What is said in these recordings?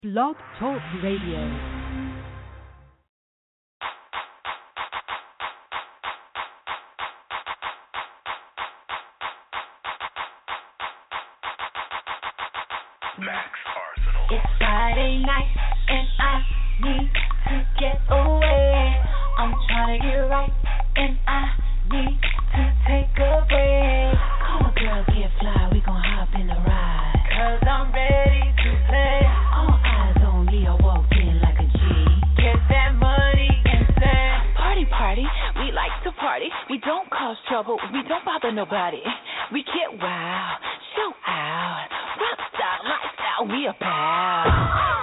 Blog Talk Radio. It's Friday night and I need to get away. I'm trying to get right and I need to take a break. Come on girl, get fly, we gon' hop in the ride. Cause I'm ready to play. All eyes on me, I walked in like a G. Get that money and say party, party, we like to party. We don't cause trouble, we don't bother nobody. We get wild, show out, rock style, lifestyle, we about.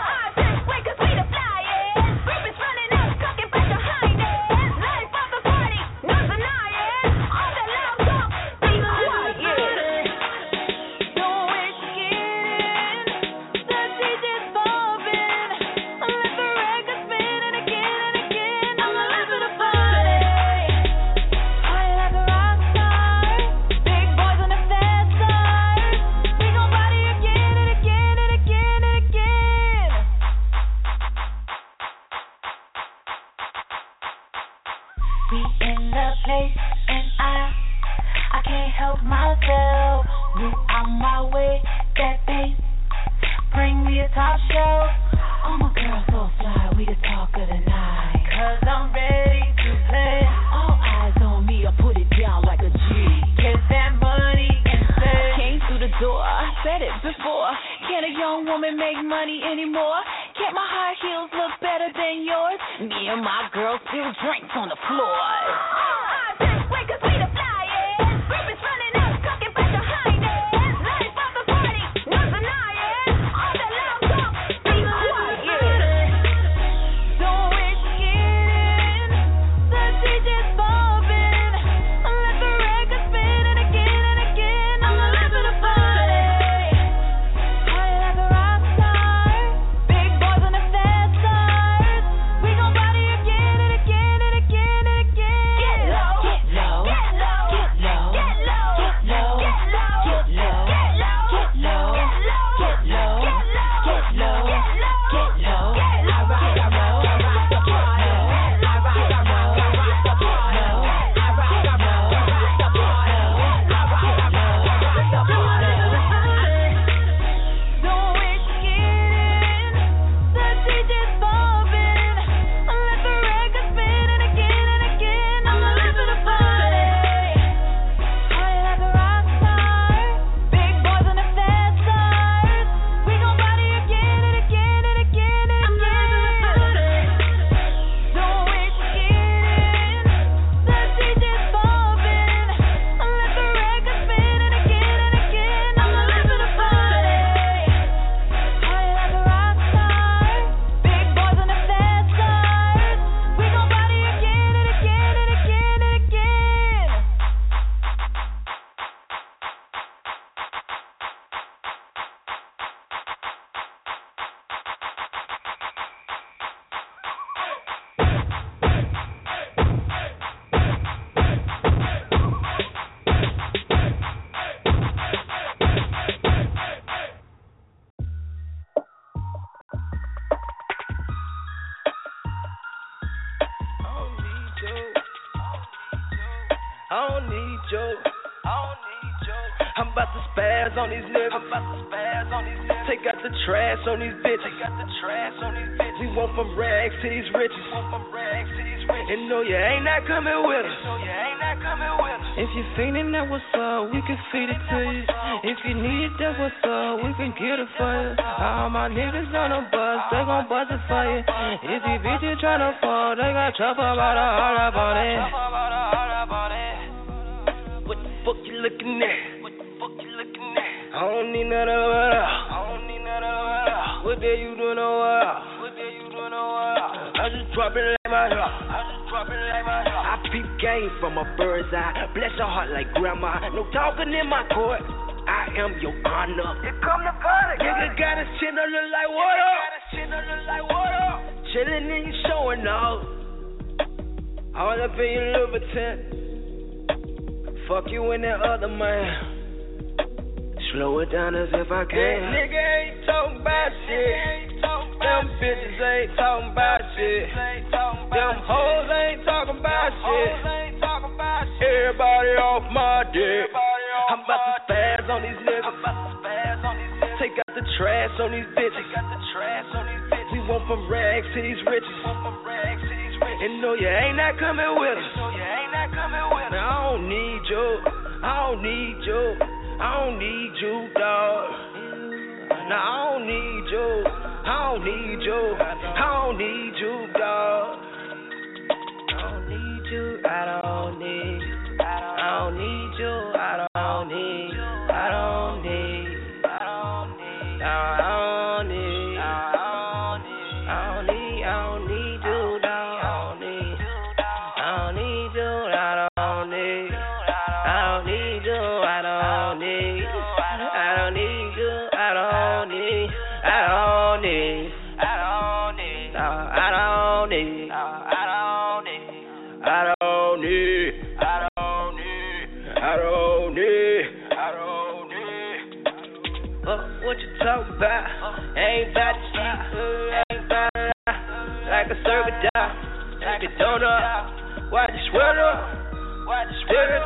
Slow it down as if I can. That nigga ain't talking about shit. bitches ain't talking about shit. Them hoes ain't talking about shit. Everybody off my dick. I'm about to spaz on these niggas. Take out the trash on these bitches. We want from rags to these riches. And no, you ain't not coming with us. Man, I don't need you. I don't need you. I don't need you, dog. Nah, I don't need you. I don't need you. I don't need you, dog. I don't need you. I don't need. I don't need you. I don't need. I don't need. I don't need. I don't need. I don't need. I don't need you, dog. I don't need. I don't need you. I don't need. I don't need you. I don't need. I don't need you. I don't need. I don't need. I don't need. I don't need. I don't need. I don't need. I don't need. I don't need. I don't need. What you talking about? Ain't about to sleep. Ain't about to lie. Like a circuit dog. Like a donut. Watch the sweater. Watch the sweater.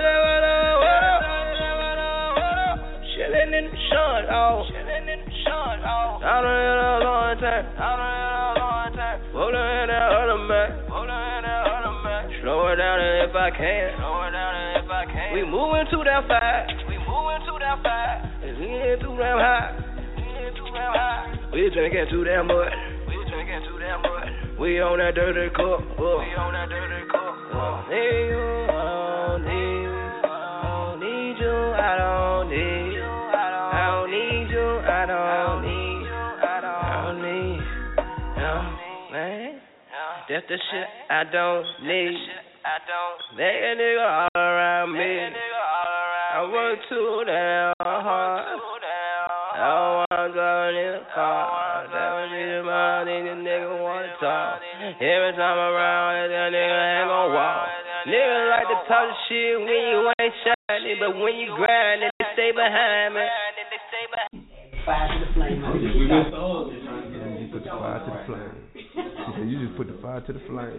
Chillin' in the sun, oh. I don't hear the long time. Rollin' in that other man. Slow it down if I can. We moving too damn fast. And we ain't too damn high. We drinking too damn much. We on that dirty cup. I don't need you. I don't need. I don't need you. I don't need. I don't need. Man, that's the shit I don't need. Make a nigga all around me. I work too damn hard. I don't wanna go in the car. That shit my nigga wanna talk. Every time around, that nigga ain't gon' walk. Niggas like to talk shit when you ain't shining, but when you grind, then they stay behind me. Fire to the flame. You put the fire to the flame. You just put the fire to the flame.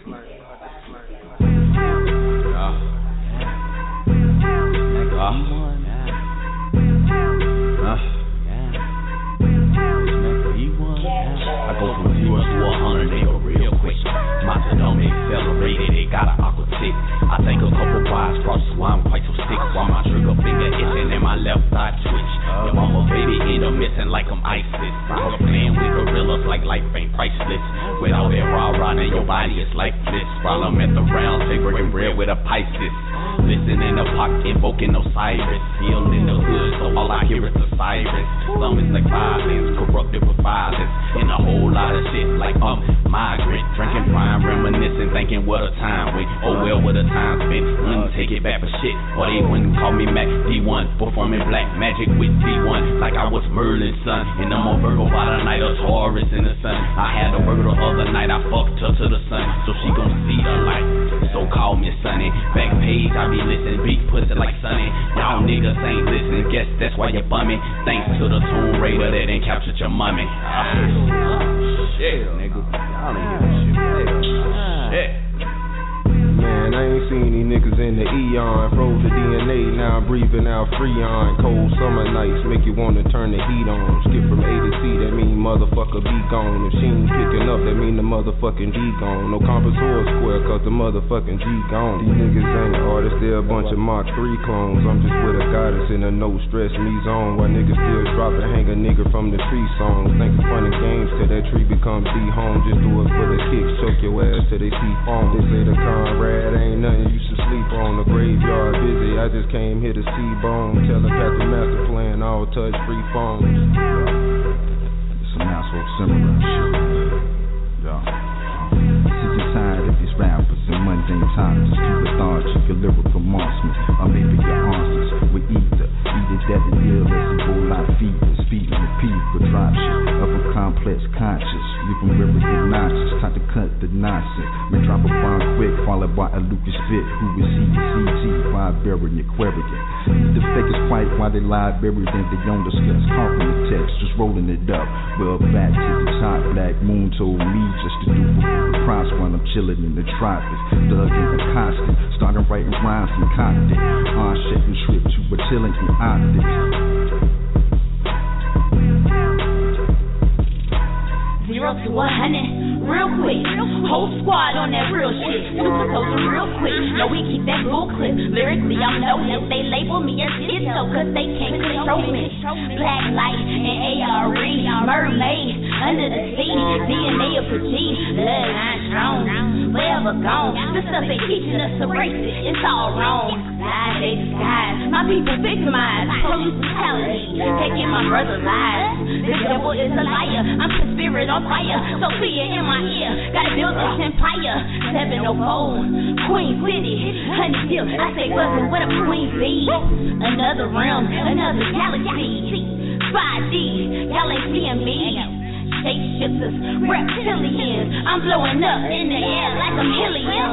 I go from 0 to 100, nigga, real quick. My dome accelerated, it got an awkward tick. I think a couple wires crosses why I'm quite so sick. While my trigger finger itching and my left side twitch. Your mama baby end up missing like I'm ISIS. I'm playing with gorillas like life ain't priceless. Without that rah-rah, then your body is lifeless. While I'm at the round, say breaking bread with a Pisces. Listen in the pocket, invoking Osiris. Healed in the hood, so all I hear is the sirens. Some is like violence, corrupted with violence. And a whole lot of shit like migrant. Drinking wine, reminiscing, thinking what a time went. Oh well, what a time spent. Wouldn't take it back for shit. Or they wouldn't call me Mac D1. Performing black magic with D1. Like I was Merlin's son. And I'm a Virgo by the night, a Taurus in the sun. I had a Virgo the other night, I fucked her to the sun. So she gon' see the light. So call me Sunny. Back page, I be listening, beat pussy like Sunny. Y'all niggas ain't listening, guess that's why you bumming. Thanks to the Tomb Raider that ain't captured your mummy. Shit, nigga. Y'all ain't hear that shit. Man, I ain't seen these niggas in the eon. Froze the DNA, now I'm breathing out Freon. Cold summer nights make you wanna turn the heat on. Skip from A to C, that mean motherfucker be gone. If she ain't picking up, that mean the motherfucking D gone. No compass or square, cause the motherfucking G gone. These niggas ain't artists, they're a bunch of Mach 3 clones. I'm just with a goddess in a no stress me zone. While niggas still drop and hang a nigga from the tree songs. Thinking fun and games till that tree becomes D home. Just do it for the kicks, choke your ass till they see foam. They say the Conrad ain't nothing you should sleep on. The graveyard busy, I just came here to see bone. Telepathic master playing all touch free phones. Some asshole similar shit. Yeah. Sick and tired of these rappers and mundane times. Stupid thoughts, your lyrical monsters. I'm maybe your answers. We either dead and ill as a whole lot of fever. Speeding the people, drop shit of a complex conscious. Leaving rivers obnoxious, time to cut the nonsense. Man, drop a bomb quick, followed by a Lucas Vitt. Who is CG, Viberian, Aquarian. The fakers fight while they lie buried in the young discuss. Confident text, just rolling it up. Well, back to the top, Black Moon told me just to do the props while I'm chilling in the tropics. Dug in the constant, started writing rhymes and cocked it. On shit and trip to a chilling in optics. 0 to 100, real quick. Whole squad on that real shit. Super soldier real quick. No, we keep that bull clip. Lyrically, I'm noticed. They label me as schizo cause they can't control me. Black light and ARE, mermaid under the sea. DNA of a G, bloodline strong. Forever gone. The stuff they teaching us to race it, it's all wrong. Lies they disguise. My people victimized. Police brutality, taking my brother's lives. The devil is a liar. I'm the spirit on fire. Sophia in my ear. Gotta build this empire. 704, Queen City, Honey Dip. I say buzzing with a queen bee. Another realm, another galaxy. 5D, y'all ain't seeing me. Shapeshifters, reptilians. I'm blowing up in the air like I'm helium.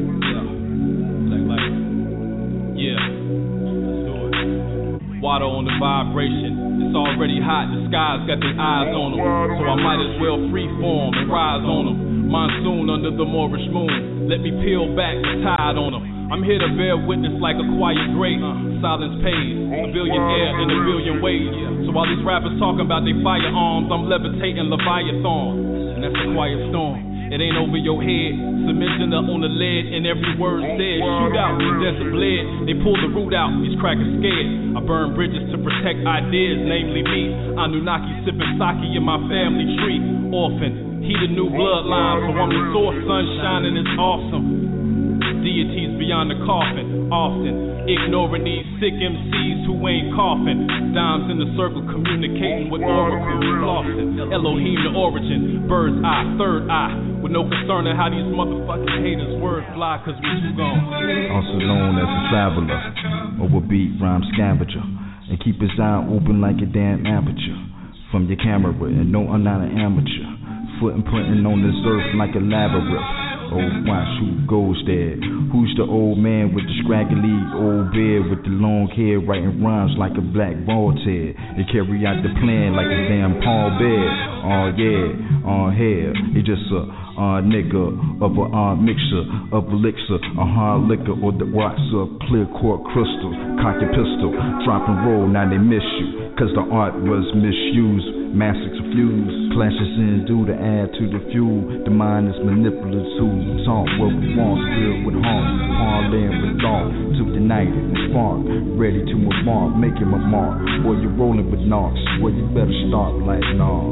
Yeah, let's do it. Water on the vibration. It's already hot. The sky's got their eyes on them, so I might as well freeform and rise on them. Monsoon under the Moorish moon. Let me peel back the tide on them. I'm here to bear witness like a quiet grace. Silence pays, a billion air in a billion ways. So while these rappers talking about their firearms, I'm levitating Leviathan. And that's a quiet storm. It ain't over your head. Submission on the lead and every word said. Shoot out, the desert bled. They pull the root out, these crackers scared. I burn bridges to protect ideas, namely me. Anunnaki sipping sake in my family tree. Orphan, he the new bloodline, so I'm the source. Sunshine and it's awesome. Deities beyond the coffin, often ignoring these sick MCs who ain't coughing. Dimes in the circle communicating with oracles, flossing. Elohim the origin, bird's eye, third eye, with no concern of how these motherfucking haters words fly, cause we too gone. Also known as a traveler, or a beat rhyme scavenger, and keep his eye open like a damn aperture. From your camera, and no, I'm not an amateur. Foot and printing on this earth like a labyrinth. Oh, watch who goes there. Who's the old man with the scraggly old beard with the long hair, writing rhymes like a black bald head? They carry out the plan like a damn Paul Bear. Oh yeah, on hair. He just a nigga of a mixture of elixir, a hard liquor, or the rocks of clear quartz crystal. Cock your pistol, drop and roll. Now they miss you, cause the art was misused. Massacres fuse, clashes in due to add to the fuel. The mind is manipulative too. Talk what we want, filled with heart. Parlaying with thought, took the night and spark. Ready to embark, making my mark. Boy, you're rolling with knocks. Well, you better start like nah.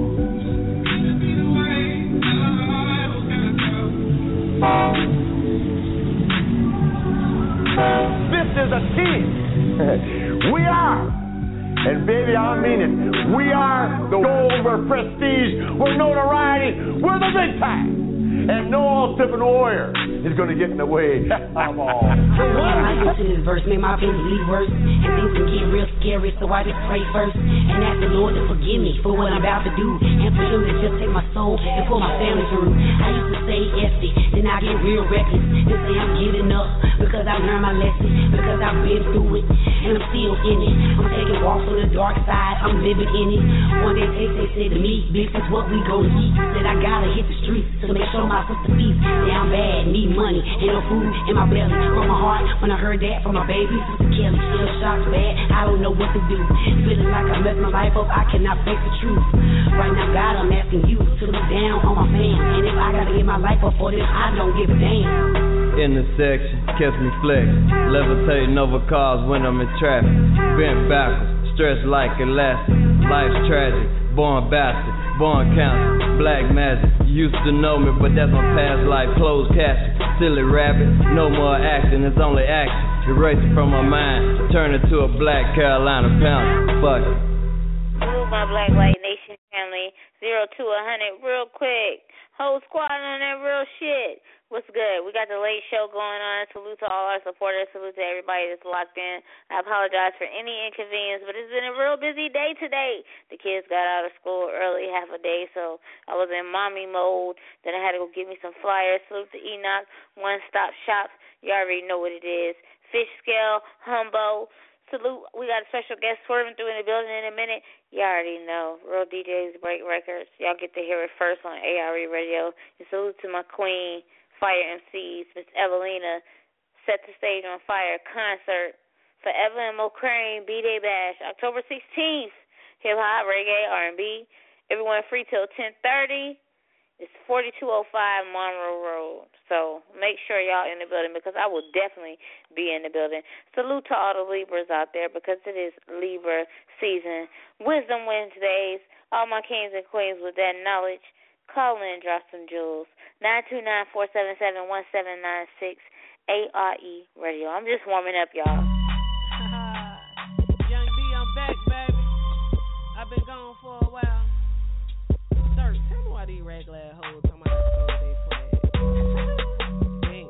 This is a team. We are. And baby, I mean it. We are the gold, we're prestige, we're notoriety, we're the big time. And no all-tipping warrior is going to get in the way of all. I listen to this verse, make my opinion lead worse. And things can get real scary, so I just pray first. And ask the Lord to forgive me for what I'm about to do. And for him to just take my soul and pull my family through. I used to say ethic, then I get real reckless. And say I'm giving up because I learned my lesson. Because I've been through it, and I'm still in it. I'm taking walks on the dark side, I'm living in it. One day they said to me, this is what we go to eat. Said I gotta hit the streets to make sure my sister feast. Down bad, need money, ain't no food in my belly. From my heart, when I heard that from my baby, Sister Kelly, still shocked bad, I don't know what to do. Feeling like I messed my life up, I cannot face the truth. Right now, God, I'm asking you to look down on my fam. And if I gotta get my life up for this, I don't give a damn. Intersection, catch me flex. Levitating over cars when I'm in traffic. Bent backwards, stressed like elastic. Life's tragic, born bastard, born cancer, black magic. You used to know me, but that's my past life, closed casket. Silly rabbit, no more acting, it's only action. Erase it from my mind, turn it to a black Carolina pound. Fuck it. Move my Black White Nation family, 0 to 100, real quick. Whole squad on that real shit. What's good? We got the late show going on. Salute to all our supporters. Salute to everybody that's locked in. I apologize for any inconvenience, but it's been a real busy day today. The kids got out of school early, half a day, so I was in mommy mode. Then I had to go get me some flyers. Salute to Enoch, One Stop Shop. You already know what it is. Fish Scale, Humbo. Salute. We got a special guest swerving through in the building in a minute. You already know. Real DJs Break Records. Y'all get to hear it first on ARE Radio. And salute to my queen, Fire MCs, Miss Evelina. Set the Stage on Fire concert. Forever and Mocrane B-Day Bash. October 16th. Hip-hop, reggae, R&B. Everyone free till 10:30. It's 4205 Monroe Road. So make sure y'all in the building because I will definitely be in the building. Salute to all the Libras out there because it is Libra season. Wisdom Wednesdays. All my kings and queens with that knowledge. Call in, drop some jewels. 929-477-1796 ARE Radio. I'm just warming up, y'all. Young D, I'm back, baby. I've been gone for a while. Sir, tell me why these regular hoes talking about they flag. Dang.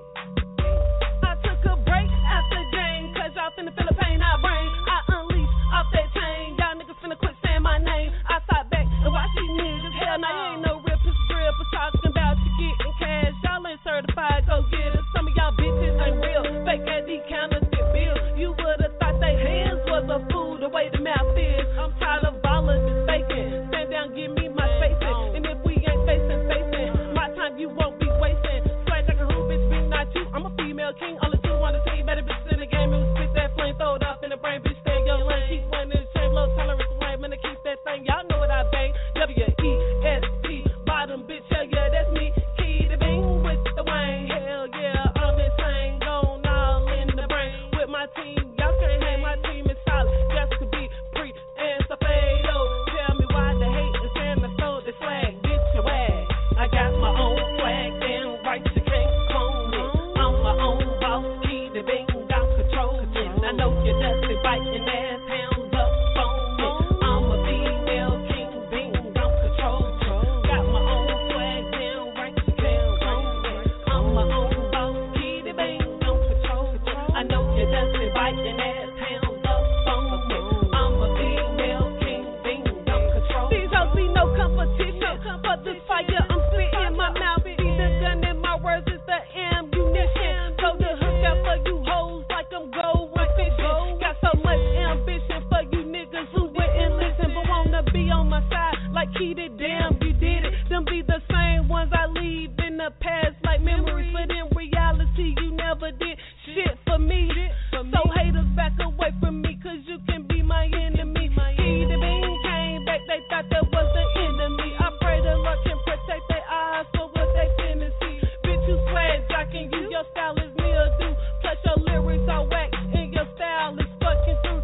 I took a break after game, cause y'all finna feel the pain I bring. I unleashed off that chain. Y'all niggas finna quit saying my name. I sat back and watch these niggas. Hell, now you ain't no real piece of real for talking about you getting cash. Y'all ain't certified, go get it. Some of y'all bitches ain't real. Fake at these counterfeit bills. You would've thought they hands was a fool the way the mouth is. I'm tired of all of this faking. Stand down, give me my face. And if we ain't facing, my time you won't be wasting. Swag like a who, bitch, be not you. I'm a female king, all the two wanna say you better bitch in the game. And spit that flame, throw it up in the brain, bitch, stay in your lane. Keep one in the chain, low tolerance, lame, man, to keep that thing. Y'all know what I bang. W-E-S-P, bottom bitch, hell yeah, that's me. Key to bang with the wang, hell yeah, I'm insane. Gone all in the brain with my team. Y'all can't hang, my team is solid. Just to be pre and Safado. Tell me why the hate is saying the soul, the swag, bitch, your wag. I got my own swag, damn right, you can't clone it. I'm my own boss, key to bang, got control it. I know you're dusty, biting ass, hands up, phone it. I'm a female king, bing, got control it. Got my own swag, damn right, you can't clone it. I'm my own boss, key to bang, got control it. I know you're dusty, biting ass, hands up, phone it. I'm a female king, bing, got control it. These hoes be no competition, but this fire I'm spitting my mouth. See the gun in my words is the ammunition. Throw the hook out for you hoes like I'm going fishing. Got so much ambition for you niggas who wouldn't listen, but wanna be on my side like he did. Damn, you did it. Them be the same ones I leave in the past like memories, but in reality you never did shit for me. So haters back away from me, cause you can be my enemy. He the bean came back, they thought that was the enemy. I pray the Lord can protect their eyes for what they finna see. Bitch, you swag jocking, you your style is near do. Plus your lyrics are whack and your style is fucking through.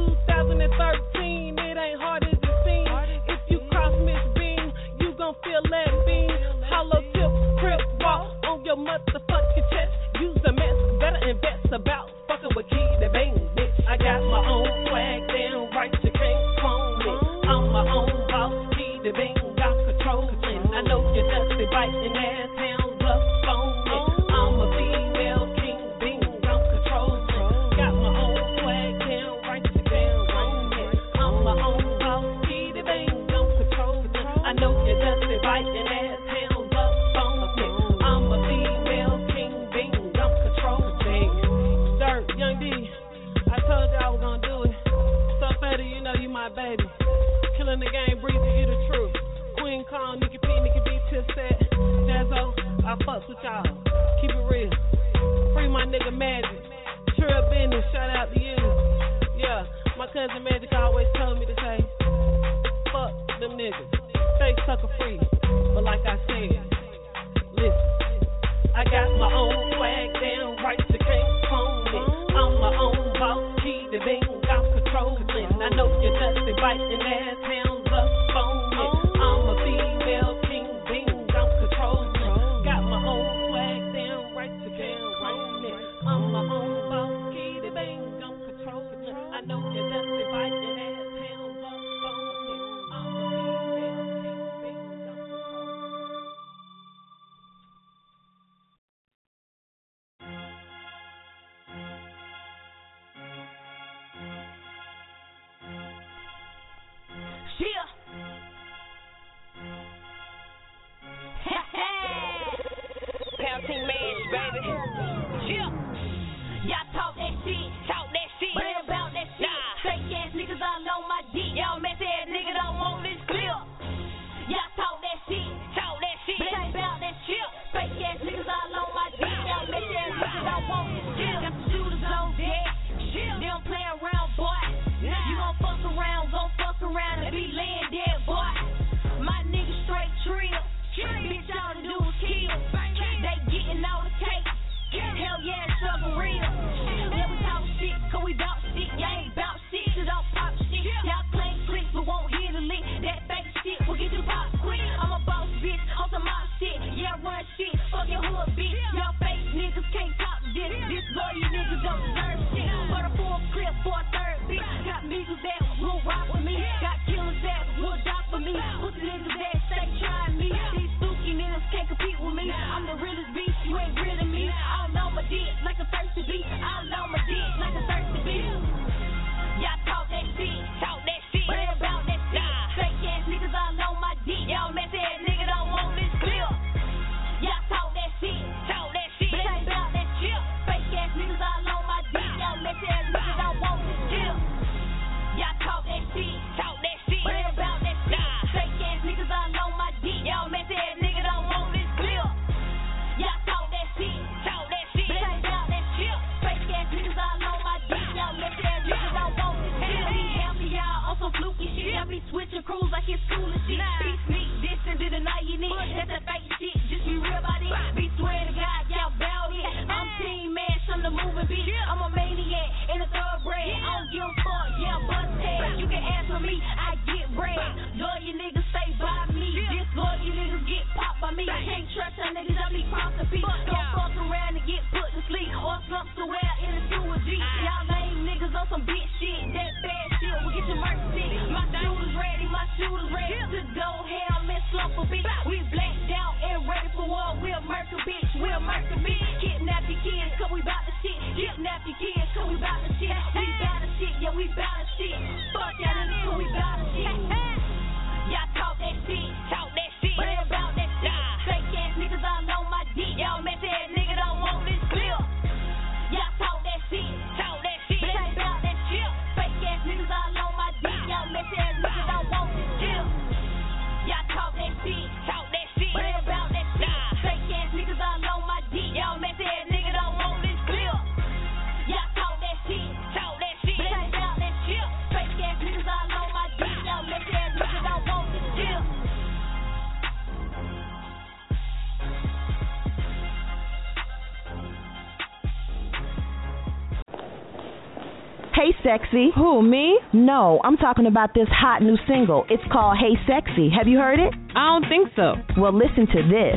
2013, it ain't hard as it seems. If you cross Miss Bean, you gon' feel that beam. Hollow tip, crip walk on your motherfucking chest. Use the mess, better invest about fucking with key to bang, bitch. I got my own swag, damn right, you can't clone it. I'm my own boss, key to bang, got control it. I know you're dusty, biting ass, hands up, phone it. I'm a female king, bing, got control it. Got my own swag, damn right, you can't clone it. I'm my own boss, key to bang, got control it. I know you're dusty, biting ass, hands up, phone it. I'm a female king, bing, got control it. Dirt, Young D, I told you I was gonna do it. So fatty, you know you my baby. Killing the game, breathing you the truth. Queen Kong, Nikki P, Nikki B, Tipset, Jazzo, I fucks with y'all. Keep it real. Free my nigga Magic. True business, shout out to you. Yeah, my cousin Magic always told me to say, fuck them niggas. Stay sucker free. But like I said, listen. I got my own swag, damn right, you can't clone it. I'm my own boss, key to bang, got control it. I know you're dusty, biting ass, hands up, phone it. I'm a female king, bing, got control it. Got my own swag, damn right, you can't clone it. I'm my own boss, key to bang, got control it. I know you're dusty, biting ass, hands up, phone it. I'm a female king, bing, got control it. Yeah. Pound Team Manch, baby. Yeah. Y'all talk that shit, but ain't about that shit. Nah. That's that fake shit, just be real about it. Be swear to God, y'all bout it. I'm team man, I'm the moving bitch. I'm a maniac in a thoroughbred. I don't give a fuck, yeah, bust head. You can ask for me, I get bread. Lord, you niggas stay by me. This Lord, you niggas get popped by me. Can't trust y'all niggas, I be cross the beat. Don't fuck around and get put to sleep. Or slump somewhere in a sewer G. Y'all lame niggas on some bitch shit. That bad shit will get your mercy. My shooters ready to go ham and slump a bitch. We blacked out and ready for war. We'll murder bitch, Kidnap your kids, cause we bout the shit. Kidnap your kids, cause we bout the shit. We bout the shit, yeah, we bout the shit. Fuck y'all niggas, we bout the shit. Y'all talk that shit, but ain't about that shit. Fake ass niggas all on my dick. Y'all messy ass nigga don't want this clip. Y'all talk that shit, but ain't about that shit. Fake ass niggas all on my dick. Y'all messy ass niggas don't want this clip. Y'all talk that shit, but ain't about that shit. Fake ass niggas all on my dick. Y'all messy ass niggas don't want this clip. Y'all talk that shit, but ain't about that shit. Fake ass niggas all on my dick. Y'all messy ass niggas don't want this clip. Hey, sexy. Who, me? No, I'm talking about this hot new single. It's called Hey Sexy. Have you heard it? I don't think so. Well, listen to this.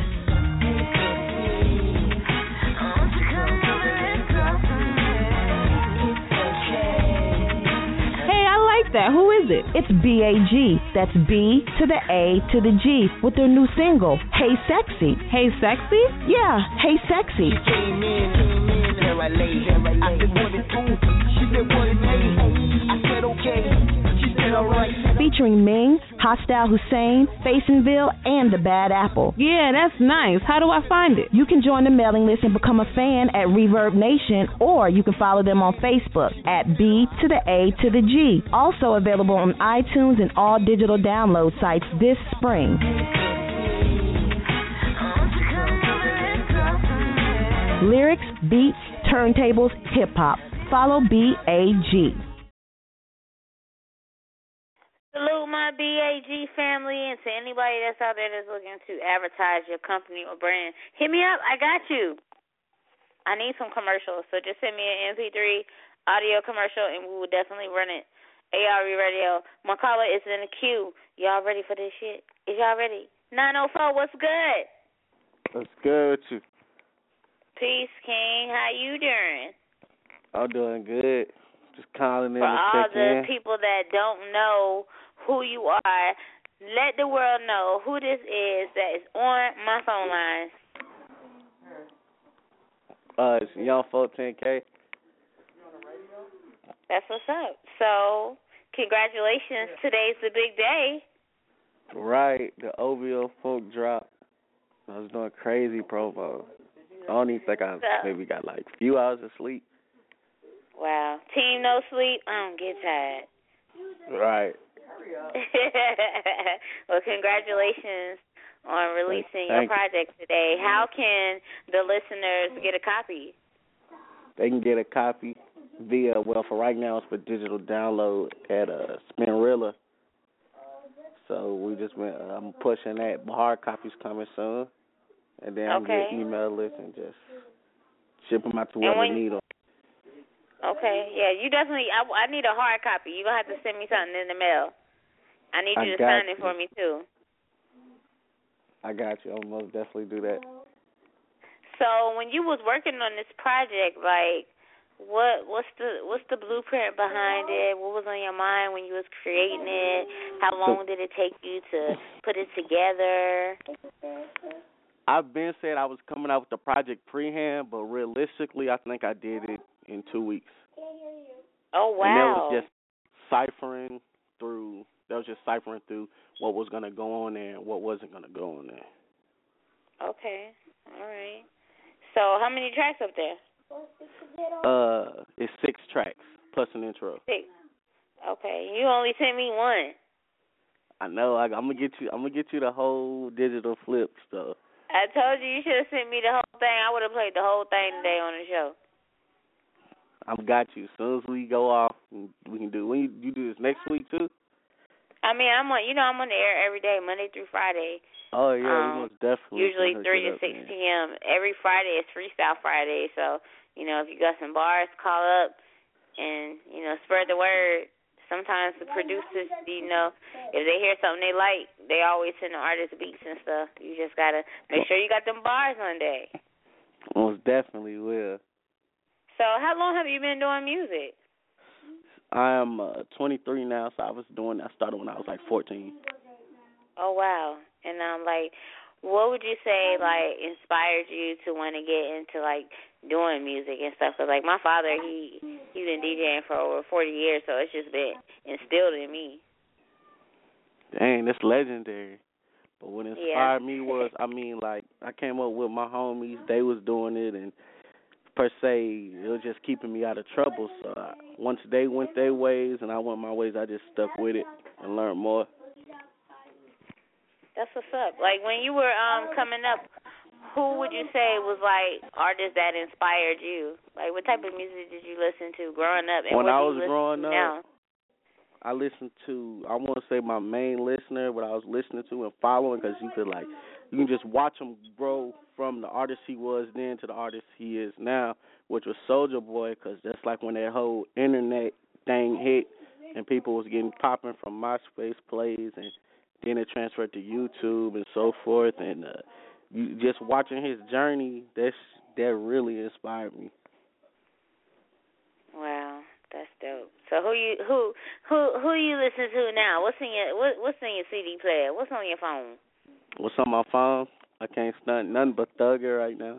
Hey, I like that. Who is it? It's B.A.G. That's B to the A to the G with their new single, Hey Sexy. Hey Sexy? Yeah, Hey Sexy. She came in, there I lay. I said, what it do? She said, what it made? I said, okay. She said, all right. Featuring Ming, Hostile Hussein, Fasonville, and The Bad Apple. Yeah, that's nice. How do I find it? You can join the mailing list and become a fan at Reverb Nation, or you can follow them on Facebook at B to the A to the G. Also available on iTunes and all digital download sites this spring. Lyrics, beats, turntables, hip-hop. Follow B.A.G. Salute my BAG family, and to anybody that's out there that's looking to advertise your company or brand, hit me up. I got you. I need some commercials, so just send me an MP3 audio commercial, and we will definitely run it. ARE Radio. My caller is in the queue. Y'all ready for this shit? Is y'all ready? 904, what's good? What's good with you? Peace, King. How you doing? I'm doing good. Just calling in For to all check the in. people that don't know who you are, let the world know who this is that is on my phone line. It's Young 14K. That's what's up. So, congratulations. Today's the big day. Right, the OVO Funk drop. I was doing crazy promo. I don't even think I maybe got like a few hours of sleep. Wow. Team no sleep, I don't get tired. Right. Well, congratulations on releasing your project today. How can the listeners get a copy? They can get a copy via, well, for right now it's for digital download at Spinrilla. So we just went, I'm pushing that. Hard copies coming soon. And then I can get email lists and just ship them out to whoever need them. Okay, yeah, you definitely, I need a hard copy. You're going to have to send me something in the mail. I need you to sign it for me, too. I got you. I'll most definitely do that. So when you was working on this project, like, what's the blueprint behind it? What was on your mind when you was creating it? How long did it take you to put it together? I've been said I was coming out with the project pre-hand, but realistically, I think I did it in 2 weeks. Oh, wow. And that was just ciphering through what was going to go on there and what wasn't going to go on there. Okay. All right. So how many tracks up there? It's 6 tracks plus an intro. 6. Okay. You only sent me one. I know. I'm gonna get you the whole digital flip stuff. I told you should have sent me the whole thing. I would have played the whole thing today on the show. I've got you. As soon as we go off, we can do. When you do this next week too? I mean, I'm on the air every day, Monday through Friday. Oh yeah, you most definitely. Usually 3 to 6 p.m. Every Friday is Freestyle Friday. So if you got some bars, call up and spread the word. Sometimes the producers, if they hear something they like, they always send the artists beats and stuff. You just gotta make sure you got them bars on day. Most definitely will. So how long have you been doing music? I am 23 now, so I started when I was like 14. Oh, wow. And what would you say, inspired you to want to get into, doing music and stuff? Because, my father, he's been DJing for over 40 years, so it's just been instilled in me. Dang, that's legendary. But what inspired me was, I came up with my homies. They was doing it, and per se, it was just keeping me out of trouble. So once they went their ways and I went my ways, I just stuck with it and learned more. That's what's up. When you were coming up, who would you say was artists that inspired you? What type of music did you listen to growing up? And when what I do was you listen growing to up, now? I listened to, I won't say my main listener, but I was listening to and following because you can just watch him grow from the artist he was then to the artist he is now, which was Soulja Boy, because that's when that whole internet thing hit and people was getting popping from MySpace plays, and then it transferred to YouTube and so forth, and you just watching his journey, that really inspired me. Wow, that's dope. So who you listen to now? What's in your CD player? What's on your phone? What's on my phone? I can't stunt nothing but Thugger right now.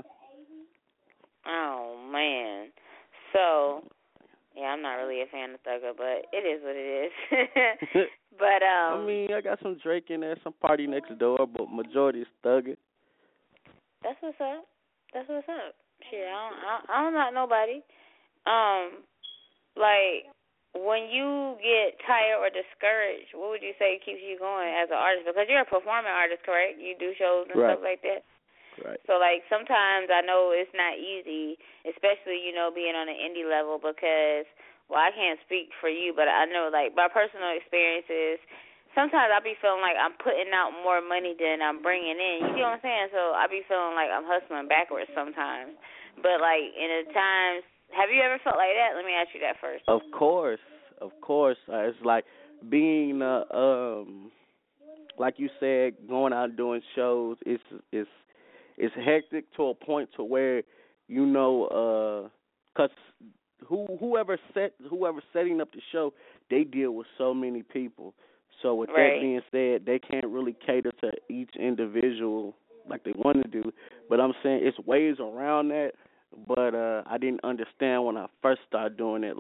Oh man. So yeah, I'm not really a fan of Thugger, but it is what it is. But I got some Drake in there, some Party Next Door, but majority is Thugger. That's what's up. That's what's up. Shit, I don't knock nobody. When you get tired or discouraged, what would you say keeps you going as an artist? Because you're a performing artist, correct? You do shows and stuff like that. Right. So, sometimes I know it's not easy, especially, being on an indie level because, I can't speak for you, but I know, my personal experiences, sometimes I be feeling like I'm putting out more money than I'm bringing in. You see what I'm saying? So I be feeling like I'm hustling backwards sometimes. But, in the times, have you ever felt like that? Let me ask you that first. Of course. It's like being, like you said, going out and doing shows. It's hectic to a point to where, because whoever's setting up the show, they deal with so many people. So with that being said, they can't really cater to each individual like they want to do. But I'm saying it's ways around that. But I didn't understand when I first started doing it.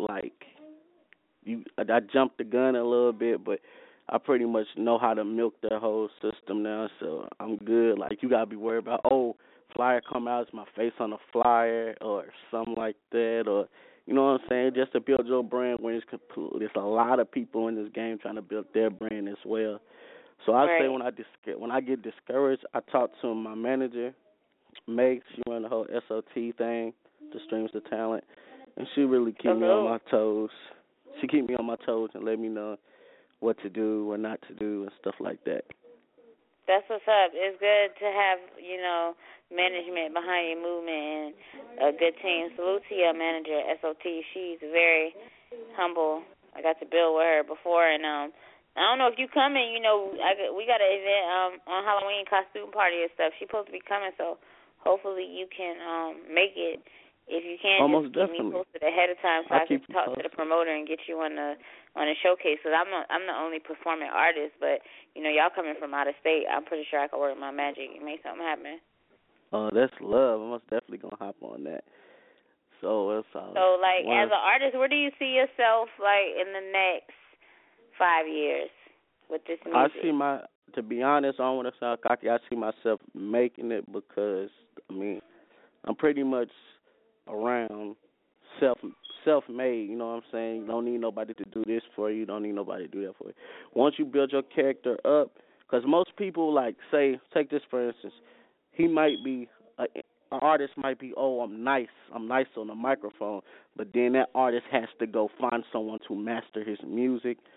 I jumped the gun a little bit, but I pretty much know how to milk the whole system now, so I'm good. You gotta be worried about, flyer come out, it's my face on the flyer or something like that, or you know what I'm saying? Just to build your brand when there's a lot of people in this game trying to build their brand as well. So I say when I get discouraged, I talk to my manager, Meg. She run the whole SOT thing, the Streams to Talent, and she really keep me on my toes. She keep me on my toes and let me know what to do or not to do and stuff like that. That's what's up. It's good to have, management behind your movement and a good team. Salute to your manager, SOT. She's very humble. I got to build with her before, and I don't know if you coming. We got an event on Halloween costume party and stuff. She's supposed to be coming, so hopefully you can make it. If you can, almost just keep me posted ahead of time so I can talk to the promoter and get you on the showcase. Because I'm the only performing artist, but y'all coming from out of state, I'm pretty sure I can work my magic and make something happen. Oh, that's love. I'm most definitely gonna hop on that. So it's as an artist, where do you see yourself in the next 5 years with this music? To be honest, I don't want to sound cocky. I see myself making it because I'm pretty much around self-made, you know what I'm saying? You don't need nobody to do this for you. You don't need nobody to do that for you. Once you build your character up, because most people, take this for instance, he might be, an artist might be, I'm nice on the microphone, but then that artist has to go find someone to master his music,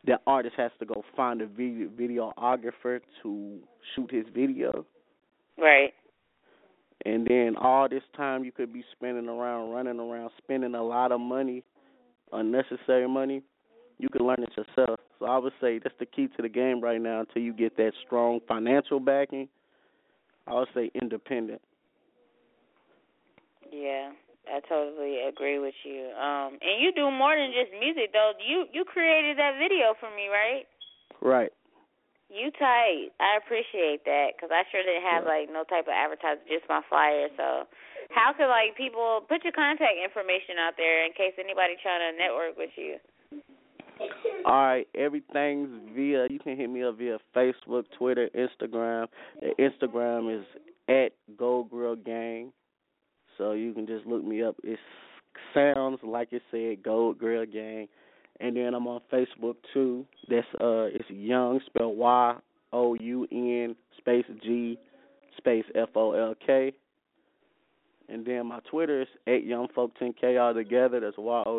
the artist has to go find a videographer to shoot his video. Right. And then all this time you could be spending around, running around, spending a lot of money, unnecessary money. You can learn it yourself. So I would say that's the key to the game right now until you get that strong financial backing. I would say independent. Yeah, I totally agree with you. And you do more than just music, though. You created that video for me, right? Right. You tight. I appreciate that because I sure didn't have, like, no type of advertising, just my flyer. So how could, like, people put your contact information out there in case anybody trying to network with you? All right, everything's you can hit me up via Facebook, Twitter, Instagram. The Instagram is at Gold Grill Gang. So you can just look me up. It sounds like it said Gold Grill Gang. And then I'm on Facebook too. That's it's Young, spelled Y-O-U-N space G space F-O-L-K. And then my Twitter is at YoungFolk10K all together. That's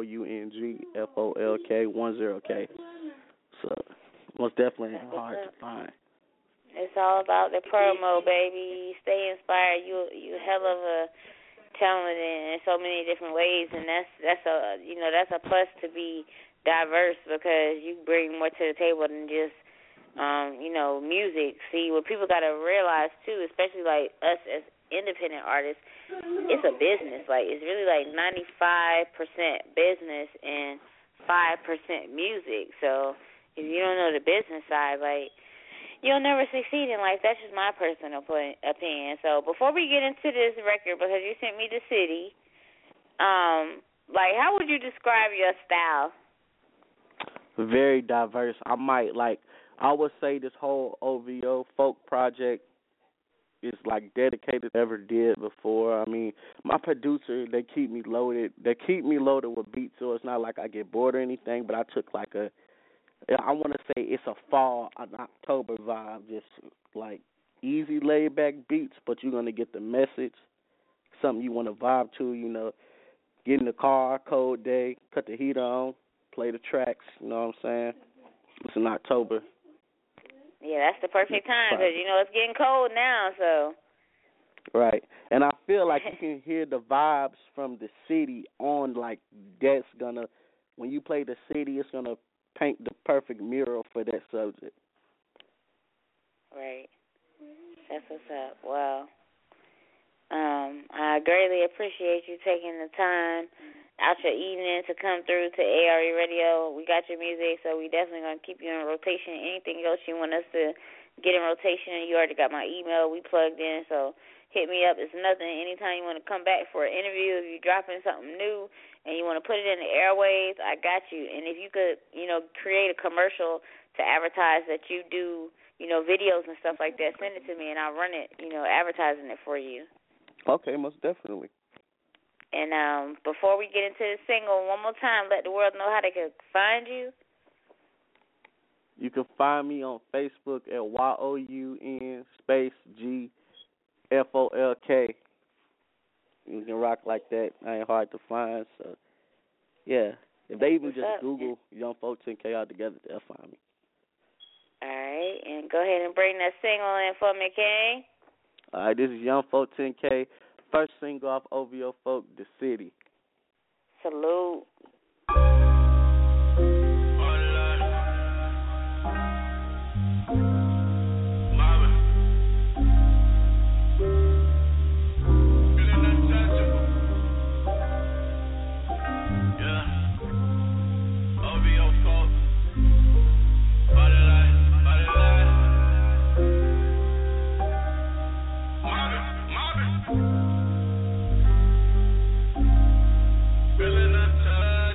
YOUNGFOLK10K. So most definitely hard to find. It's all about the promo, baby. Stay inspired. You hell of a talented in so many different ways, and that's a plus to be diverse because you bring more to the table than just music. See, what people got to realize too, especially like us as independent artists, it's a business. Like, it's really like 95% business and 5% music. So if you don't know the business side, like, you'll never succeed in life. That's just my personal opinion. So before we get into this record, because you sent me the city, like, how would you describe your style? Very diverse. I would say this whole OVO folk project is like dedicated ever did before. I mean, my producer, they keep me loaded. They keep me loaded with beats, so it's not like I get bored or anything, but I took I want to say it's a fall, an October vibe, just like easy laid back beats, but you're going to get the message, something you want to vibe to, get in the car, cold day, cut the heater on, play the tracks, you know what I'm saying? It's in October. Yeah, that's the perfect time because, it's getting cold now, so. Right. And I feel like you can hear the vibes from the city on, like, that's going to, when you play the city, it's going to paint the perfect mural for that subject. Right. That's what's up. Well, I greatly appreciate you taking the time out your evening to come through to ARE Radio. We got your music, so we definitely going to keep you in rotation. Anything else you want us to get in rotation, you already got my email. We plugged in, so hit me up. It's nothing. Anytime you want to come back for an interview, if you're dropping something new and you want to put it in the airwaves, I got you. And if you could, create a commercial to advertise that you do, videos and stuff like that, send it to me, and I'll run it, advertising it for you. Okay, most definitely. And before we get into the single, one more time, let the world know how they can find you. You can find me on Facebook at YOUN space GFOLK. You can rock like that. I ain't hard to find. So, yeah. If they even just Google Young Folk 10K all together, they'll find me. All right. And go ahead and bring that single in for me, King. All right. This is Young Folk 10K. First single off OVO Folk, The City. Salute. Feeling untouched.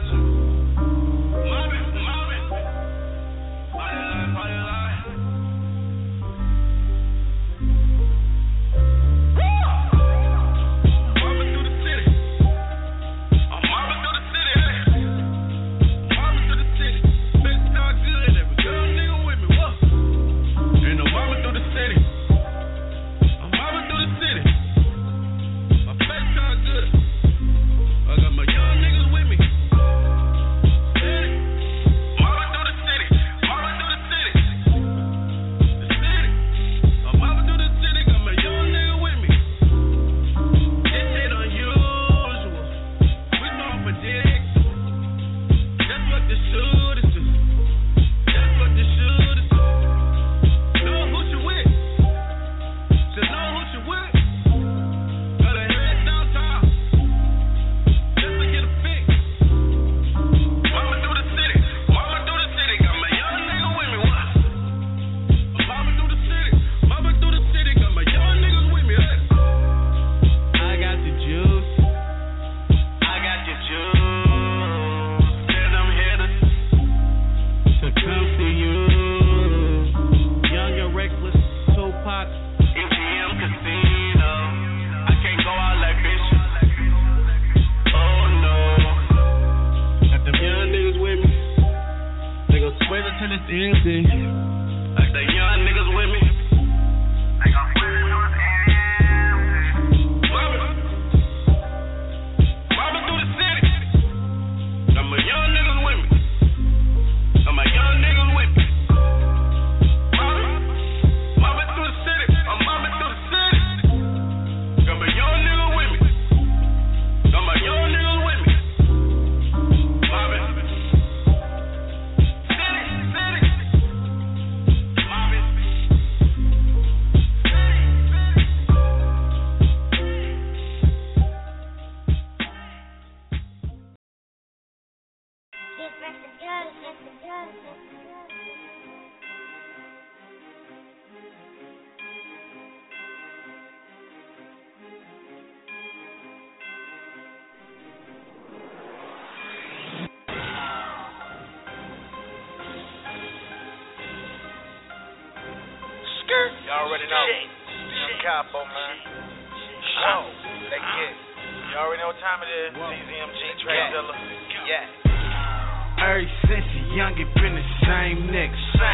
Capo, man. Show. They get it. You already know what time it is. CZMG, Trey Dilla. Yeah. Ever since a young, it been the same nigga.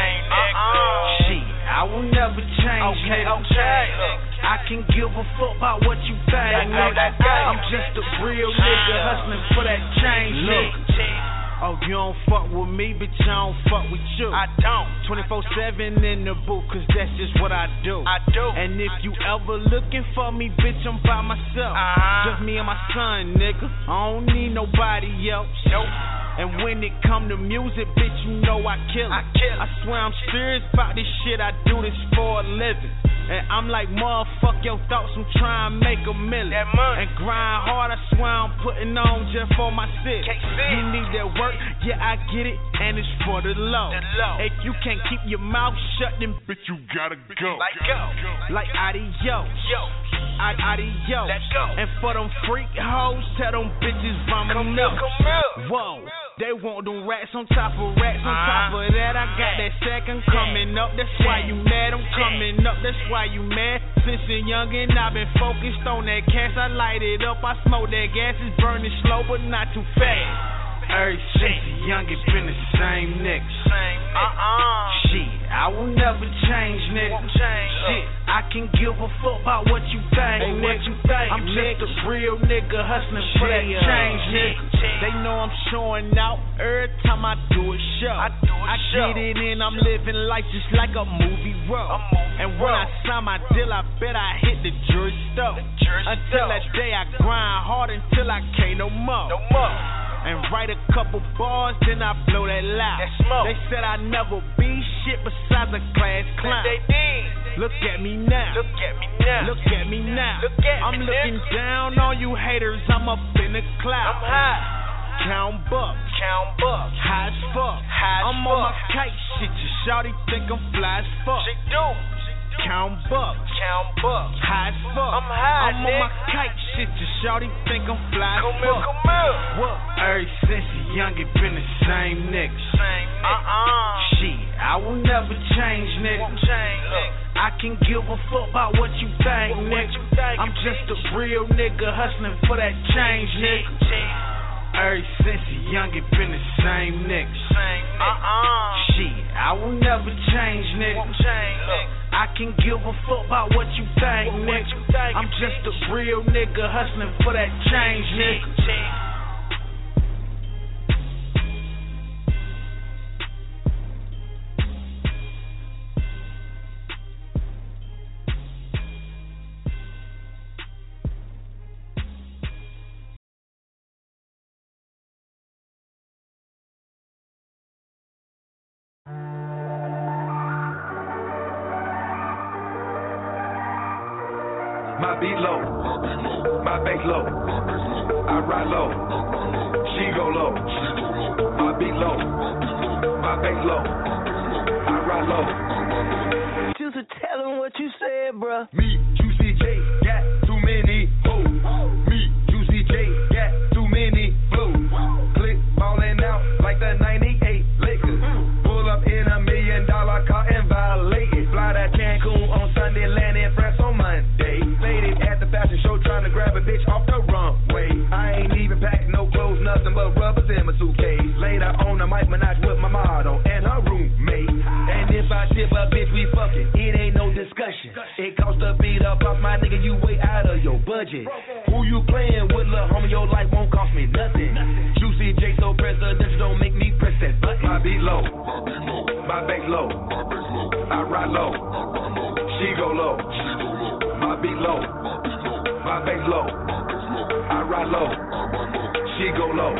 Shit, I will never change, nigga. I can give a fuck about what you think, nigga. I'm just a real nigga hustling for that change, nigga. Oh, you don't fuck with me, bitch, I don't fuck with you. I don't. 24/7 in the booth, cause that's just what I do. And if you ever looking for me, bitch, I'm by myself. Just me and my son, nigga. I don't need nobody else. Nope. And when it come to music, bitch, you know I kill it. I swear I'm serious about this shit, I do this for a living. And I'm like, motherfuck your thoughts, I'm trying to make a million. And grind hard, I swear I'm putting on just for my city. You need that work, yeah, I get it, and it's for the low. If you can't keep your mouth shut, then bitch, you gotta go. Like adios. Adios. Let's go. And for them freak hoes, tell them bitches vomit up. Whoa. They want them rats on top of rats. On top of that, I got that second coming up. That's why you mad, I'm coming up. That's why you mad. Since a youngin', I've been focused on that cash. I light it up, I smoke that gas. It's burning slow, but not too fast. Ever since a young, it been the same nigga. Shit, I will never change, nigga. Shit, I can give a fuck about what you think, nigga. I'm just a real nigga hustling for that change, nigga. They know I'm showing out every time I do a show. I get it in, I'm living life just like a movie role. And when I sign my deal, I bet I hit the jury store. Until that day, I grind hard until I can't no more. And write a couple bars, then I blow that loud. They said I'd never be shit besides a class clown. Look at me now. Look at me now. I'm looking down on you haters. I'm up in the cloud. I'm high. Count bucks. High as fuck. I'm on my kite shit. Your shawty think I'm fly as fuck. She do. Count bucks. High as fuck. I'm high, I'm on my kite shit. Your shawty think I'm fly as fuck. What? Ever since a young, it been the same nigga. Shit, I will never change, nigga. I can give a fuck about what you think, nigga. I'm just a real nigga hustling for that change, nigga. Ever since a young, it been the same nigga. Shit, I will never change, nigga. I can give a fuck about what you think, nigga. I'm just a real nigga hustling for that change, nigga. My beat low, my bass low, I ride low, she go low. My beat low, my bass low, I ride low. Just tell him what you said, bruh. Me, Juicy J, got too many hoes. Me, Juicy J, got too many flows. Click ballin' out like the 98 Lakers. Pull up in $1 million car and violate it. Fly to Cancun on Sunday, land in France on Monday. Faded at the fashion show trying to grab a bitch off the runway. I ain't even packed no clothes, nothing but rubbers in my suitcase. Later on the mic, Minaj with my model and her roommate. And if I tip a bitch, we fucking. It ain't no discussion. It costs a beat up off my nigga, you way out of your budget. Who you playing with, lil' homie? Your life won't cost me nothing. Juicy J so presidential, don't make me press that button. My beat low, my bass low, I ride low, she go low. My beat low, my bass low, I ride low, she go low,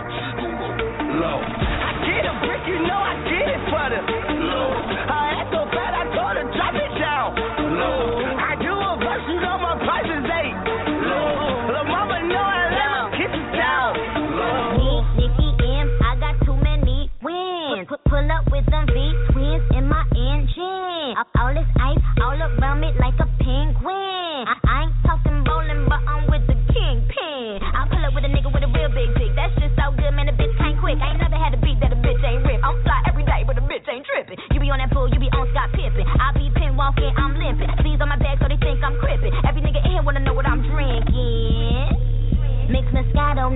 low. I get a brick, you know I get it for them. Low. I act so bad, I told her drop it down. Low. I do a verse, you know my price is 8. Low. Lil' mama know I let my kisses down. Low. Me, Nicki M, I got too many wins. Pull up with them V-twins in my engine. All this ice all around me like a penguin. I ain't talking bowling, but I'm with the kingpin. I pull up with a nigga with a real big dick. That's just so good, man, the bitch can't quit. I ain't never had a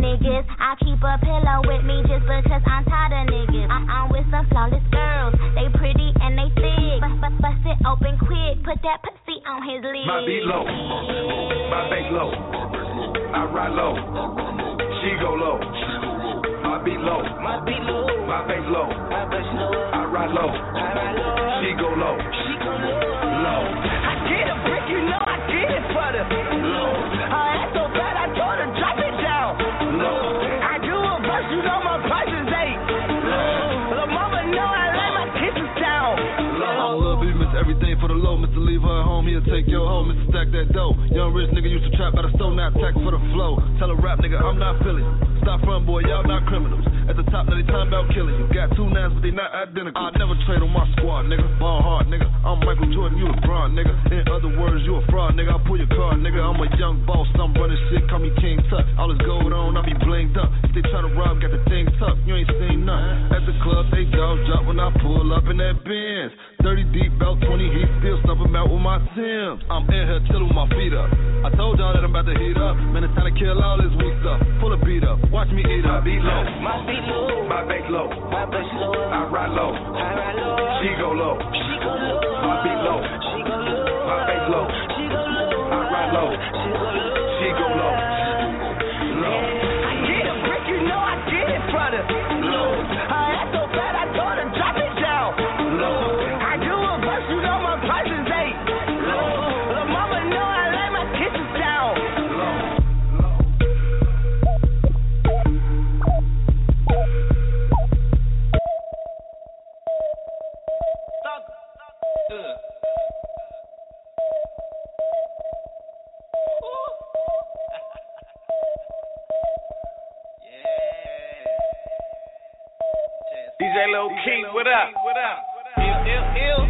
niggas. I keep a pillow with me just because I'm tired of niggas. I'm with some flawless girls. They pretty and they thick. Bust it open quick. Put that pussy on his lid. My beat low, my bass low. I ride low, she go low. My beat low, my bass low. I ride low, she go low. Low. I get a brick, you know I did it for the low. Her ass so bad, I told her drop it down. Low. I do a verse, you know my price is 8. Low. The mama know I lay my kisses down. Low. Lil' B, miss everything for the low. Mr. Leave her at home, he'll take your home. Mr. Stack that dough. Young rich nigga used to trap by the stove, now attack for the flow. Tell a rap nigga I'm not feeling you. Stop front, boy, y'all not criminals. At the top, now they time about killing you. Got 2 nines, but they not identical. I never trade on my squad, nigga. Ball hard, nigga. I'm Michael Jordan, you LeBron, nigga. In other words, you a fraud, nigga. I'll pull your card, nigga. I'm a young boss, I'm running shit. Call me King Tut. All this gold on, I be blinged up. If they try to rob, got the thing tucked. You ain't seen nothing. At the club, they jaws drop when I pull up in that Benz. 30 deep, about 20 heat, still stuffing out with my Timbs. I'm in here chillin' with my feet up. I told y'all that I'm about to heat up. Man, it's time to kill all this weak stuff. Pull a beat up, watch me eat up. My beat low, my bass low. I ride low, she go low. My beat low, my bass low. I ride low, she go low. Low. I get a brick, you know I did it for the low. Her ass so bad, I told her drop it down. Low. I do a verse, you know my price is 8. Low. The mama know I lay my kisses down. DJ Lil Keith, what up? Ill.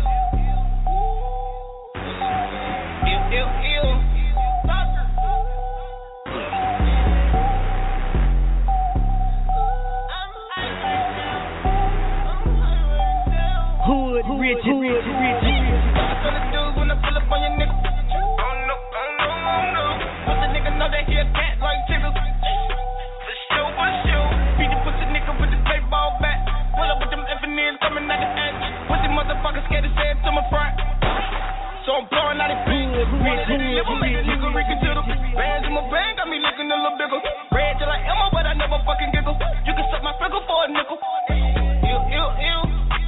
Hood, rich. What's gonna do when I pull up on your nigga? Oh no. But the nigga know that he a cat like Tigger. For sure. Beat the pussy nigga with the baseball bat. Pull up with them FNNs coming out the ass. Pussy motherfucker scared to say it to my front. So I'm blowing out his feet. Rich, nigga reeking to the bands in my bang, got me looking a little bigger. Red till like Emma, but I never fucking giggle. You can suck my finger for a nickel. Ill.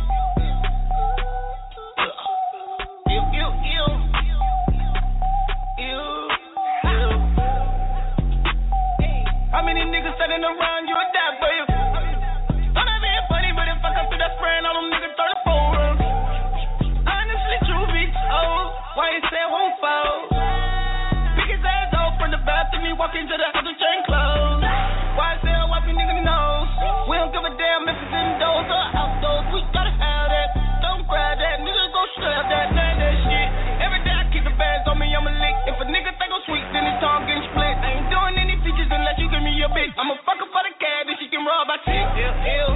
How many niggas standing around you and die for you? I'm not being funny, but if I come through that friend, all them niggas 34 runs. Honestly, true be told, why you say it won't fall? Pick his ass off from the balcony, walk into the house and chain clothes. Why say I wipe your nigga nose? We don't give a damn if it's indoors or outdoors. We gotta have that. Don't grab that, nigga go strap that, that shit. Every day I keep the bands on me, I'ma lick. If a nigga think I'm sweet, then his tongue getting split. I ain't doing any features unless you give me your bitch. I'm a fucker for the cab and she can rob my chick. Ill.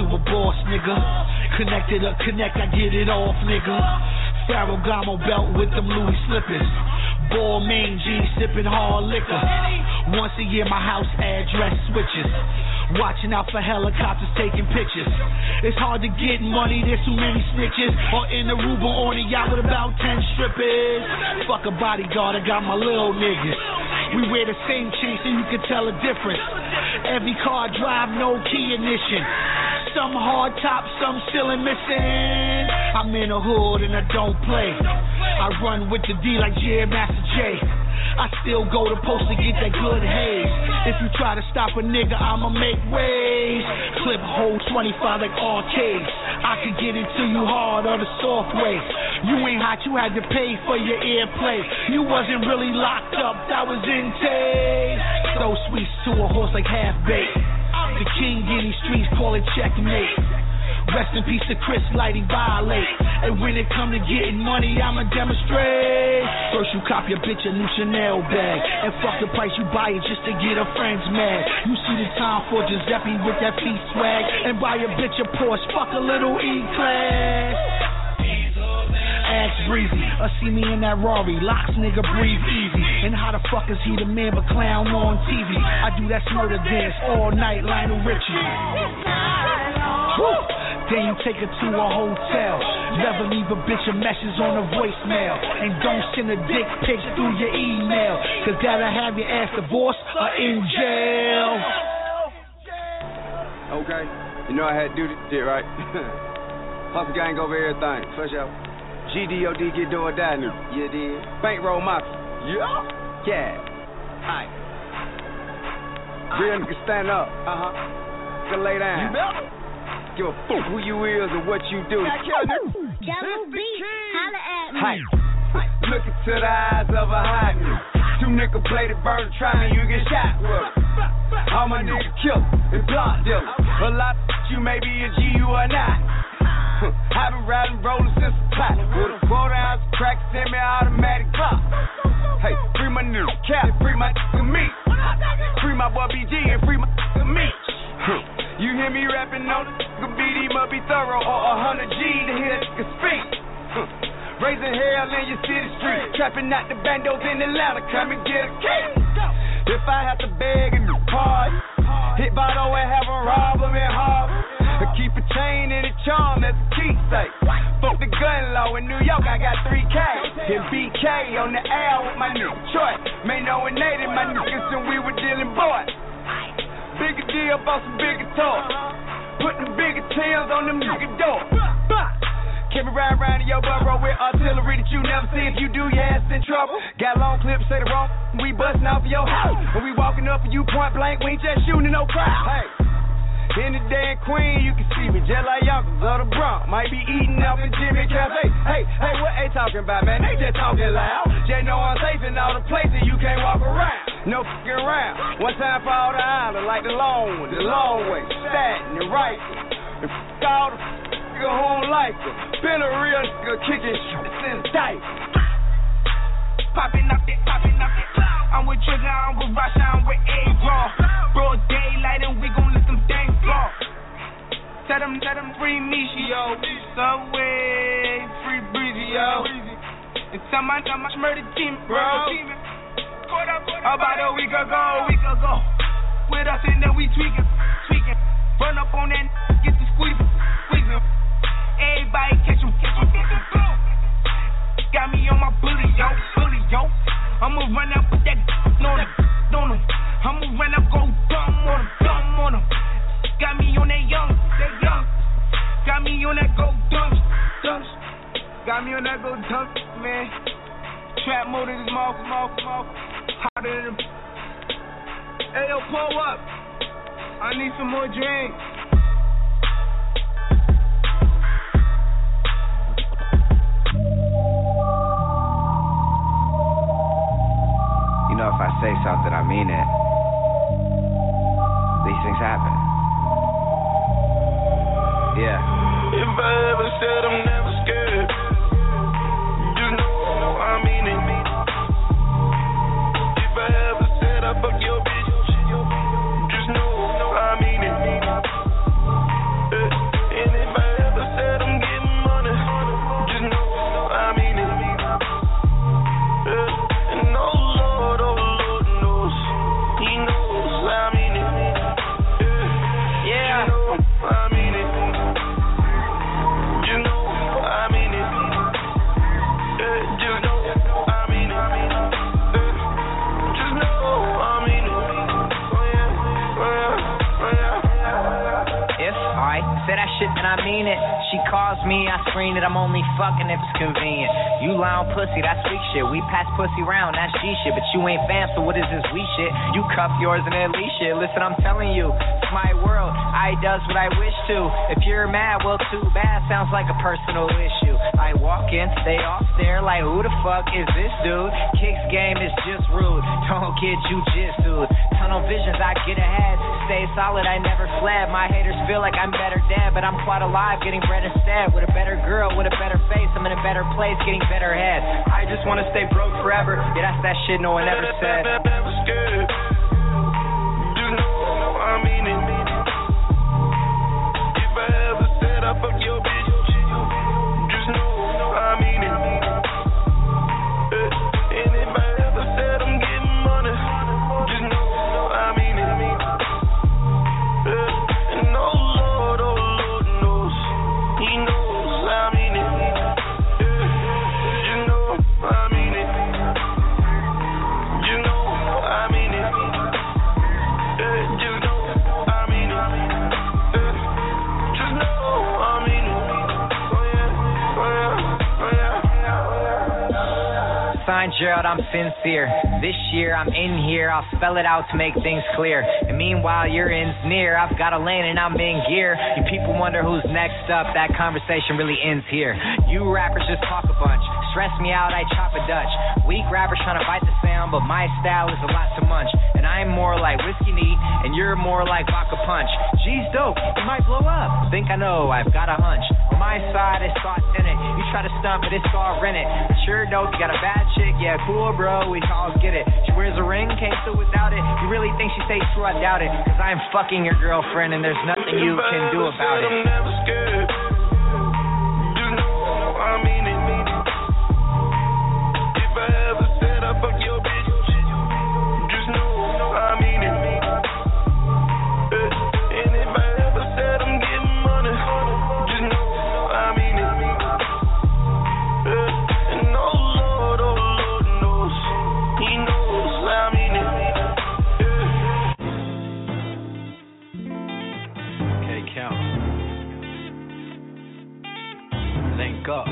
a boss, nigga. Connected or connect, I get it off, nigga. Ferragamo belt with them Louis slippers. Ball main jeans, sipping hard liquor. Once a year, my house address switches. Watching out for helicopters taking pictures. It's hard to get money, there's too many snitches. Or in Aruba on a yacht with about 10 strippers. Fuck a bodyguard, I got my little niggas. We wear the same chain so you can tell a difference. Every car I drive, no key ignition. Some hard top, some still in missing. I'm in the hood and I don't play. I run with the D like Jam Master J. I still go to post to get that good haze. If you try to stop a nigga, I'ma make waves. Clip hole 25 like arcades. I could get into you hard or the soft way. You ain't hot, you had to pay for your airplay. You wasn't really locked up, that was in taste. Throw sweets to a horse like half-baked. The king in these streets, call it checkmate. Rest in peace to Chris Lighty violate. And when it come to getting money, I'ma demonstrate. First you cop your bitch a new Chanel bag. And fuck the price, you buy it just to get her friends mad. You see the time for Giuseppe with that feet swag. And buy a bitch a Porsche, fuck a little E-Class. Ask Breezy, see me in that Rari. Locks nigga breathe easy. And how the fuck is he the man but clown on TV? I do that smurder dance all night, Lionel Richie. Woo! Then you take her to a hotel. Never leave a bitch a message on a voicemail. And don't send a dick pic through your email. Cause that'll have your ass divorced or in jail. Okay, you know I had to do this shit, right? Hustle gang over everything, for sure. GDOD get do or die new. Yeah, did. Bankroll mafia. Yeah. Yeah. Hi. Real nigga stand up. Can lay down. You better. Give a fuck who you is or what you do. Jello beat, holla at me. Hi. Look into the eyes of a hot nigga. Two niggas play the bird try me, you get shot with. All my niggas kill and block dealers. A lot of you may be a G, you are not. I've been riding rollers since the pot. With a 4 ounce crack, semi-automatic clock. Hey, free my nigga Cap, free my nigga me. Free my boy BG and free my nigga me. You hear me rapping on the nigga beat, he must be thorough or 100 G to hear that nigga speak. Raising hell in your city street, trapping out the bandos in Atlanta, come and get a key. If I have to beg and party, hit Vado and have a rob him in Harvard. Keep a chain and a charm as a keepsake. Fuck the gun law in New York, I got 3K. Hit BK on the L with my nigga Troy. May know and native my niggas and we were dealing boys. Bigger deal, bought some bigger toys. Putting bigger tails on them nigga doors. Can we ride around in your burrow with artillery that you never see? If you do, your ass in trouble. Got long clips, say the wrong, we busting off of your house. When we walking up for you point blank, we ain't just shooting no crowd. Hey. In the damn Queen, you can see me just like Yonkers of the Bronx. Might be eating up in Jimmy Cafe. Hey, what they talking about, man? They just talking loud. Just know I'm safe in all the places you can't walk around. No fucking around. One time for all the island, like the long one, the long way, Staten and Rifle. And all the nigga who don't like it. Been a real nigga kicking shit since tight. Popping up it. I'm with Trigger, I'm with Rasha, I'm with A-Raw. Broad daylight and we gon' let them things fall. Tell them free Misha, yo. Subway, free Breezy, yo. And tell my murder team, bro. About a week ago. With us and then we tweaking. Run up on that, get the squeezing. Everybody catch him. Got me on my bully, yo. I'ma run up with that on him. I'ma run up, go dumb on him. Got me on that young. Got me on that go dumb. Got me on that go dumb, man. Trap mode in his mouth. Hotter than him. Hey, yo, pull up. I need some more drinks. You know, if I say something, I mean it. These things happen. Yeah. If I ever said I'm never scared, just know I mean it. If I ever said I fuck your bitch, just know I mean it. shit, then I mean it. She calls me, I screen it, I'm only fucking if it's convenient. You lie on pussy, that's weak shit. We pass pussy round, that's G shit. But you ain't fam, so what is this we shit? You cuff yours and then leash shit. Listen, I'm telling you, it's my world. I does what I wish to. If you're mad, well, too bad. Sounds like a personal issue. I walk in, stay off there, like who the fuck is this dude? Kicks game is just rude. Don't get jujitsu. Tunnel visions, I get ahead. Stay solid, I never fled. My haters feel like I'm better dead, but I'm quite alive, getting bread instead. With a better girl, with a better face, I'm in a better place, getting better head. I just wanna stay broke forever. Yeah, that's that shit no one ever said. Never scared. You know I mean it. If I ever said I fuck your bitch, just know I mean it. And if I ever said I'm getting money, just know I mean it. And oh Lord knows, He knows I mean it. You know I mean it. You know I mean it. You know I mean it. Just know I mean it. Oh yeah, oh yeah, oh yeah. Sign Gerald, I'm sincere. This year I'm in here, I'll spell it out to make things clear. And meanwhile your end's near, I've got a lane and I'm in gear. You people wonder who's next up, that conversation really ends here. You rappers just talk a bunch, stress me out, I chop a Dutch. Weak rappers trying to bite the sound, but my style is a lot to munch. And I'm more like whiskey neat, and you're more like vodka punch. G's dope, you might blow up. Think I know, I've got a hunch. On my side, it's authentic. You try to stunt, but it's all rented. But sure dope, you got a bad chick, yeah, cool, bro, we all get it. She wears a ring, can't do without it. You really think she stays true? I doubt it. Cause I'm fucking your girlfriend, and there's nothing you can do about it. I'm never scared. You know I mean it. If I ever said I fuck your bitch, just know I mean it. And if I ever said I'm getting money, just know I mean it. And oh Lord knows, He knows I mean it. Okay, count. Link up.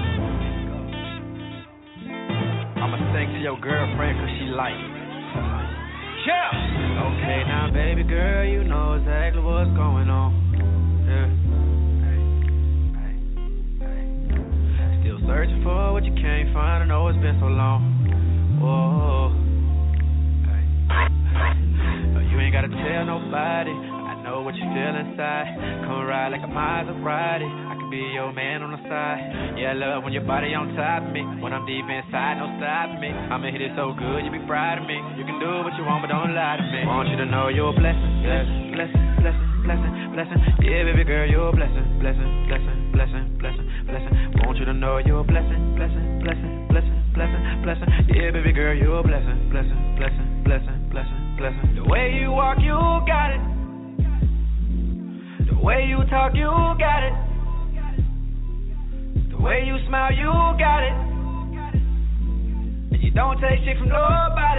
I'ma sing to your girlfriend cause she like it. Yeah! Okay, now baby girl, you know exactly what's going on. Yeah. Still searching for what you can't find, I know it's been so long. Whoa. No, you ain't gotta tell nobody, I know what you feel inside. Come ride like a Maserati, I can be your man on the side. Yeah, I love when your body on top of me. When I'm deep inside, no stopping me. I'ma hit it so good, you be proud of me. You can do what you want, but don't lie to me. Want you to know you're a blessing, blessing, blessing, blessing, blessing, blessing. Yeah, baby girl, you're a blessing, blessing, blessing, blessing, blessing, blessing. Want you to know you're a blessing, blessing, blessing, blessing, blessing, blessing. Yeah, baby girl, you're a blessing, blessing, blessing, blessing, blessing, blessing. The way you walk, you got it. The way you talk, you got it. The way you smile, you got it. And you don't take shit from nobody.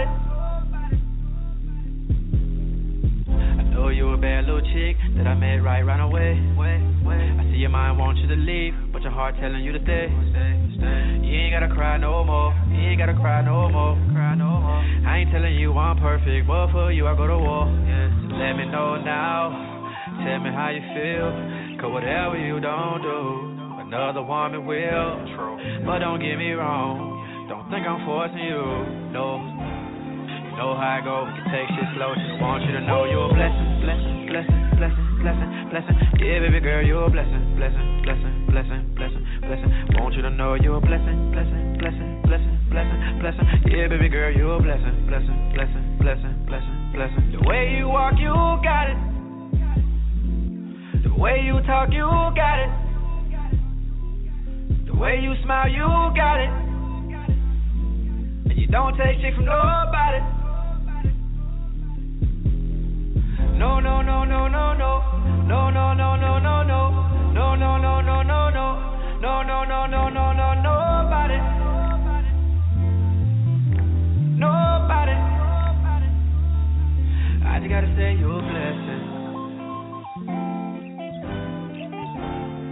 I know you a bad little chick that I met right away. I see your mind wants you to leave, but your heart telling you to stay. You ain't gotta cry no more. You ain't gotta cry no more. I ain't telling you I'm perfect, but for you I go to war. So let me know now. Tell me how you feel. Cause whatever you don't do, another woman will. But don't get me wrong, don't think I'm forcing you. No, you know how I go. We can take shit slow. Just want you to know you're a blessing, blessing, blessing, blessing, blessing, blessing. Yeah, baby girl, you're a blessing, blessing, blessing, blessing, blessing, blessing. Want you to know you're a blessing, blessing, blessing, blessing, blessing, blessing. Yeah, baby girl, you're a blessing, blessing, blessing, blessing, blessing, blessing. The way you walk, you got it. The way you talk, you got it. The way you smile, you got it. And you don't take shit from nobody. No, no, no, no, no, no. No, no, no, no, no, no. No, no, no, no, no, no. No, no, no, no, no, no, nobody. Nobody. I just gotta say you're a blessing.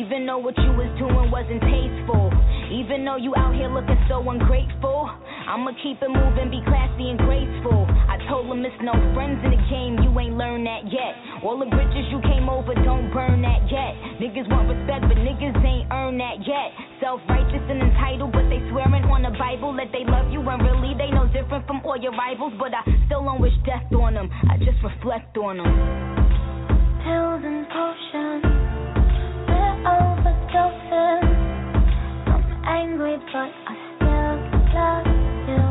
Even though what you was doing wasn't tasteful, even though you out here looking so ungrateful, I'ma keep it moving, be classy and graceful. I told him it's no friends in the game, you ain't learned that yet. All the bridges you came over, don't burn that yet. Niggas want respect, but niggas ain't earned that yet. Self-righteous and entitled, but they swearing on the Bible that they love you, and really they no different from all your rivals. But I still don't wish death on them, I just reflect on them. Pills and potions, we're overdosing. I'm angry, but I still love you.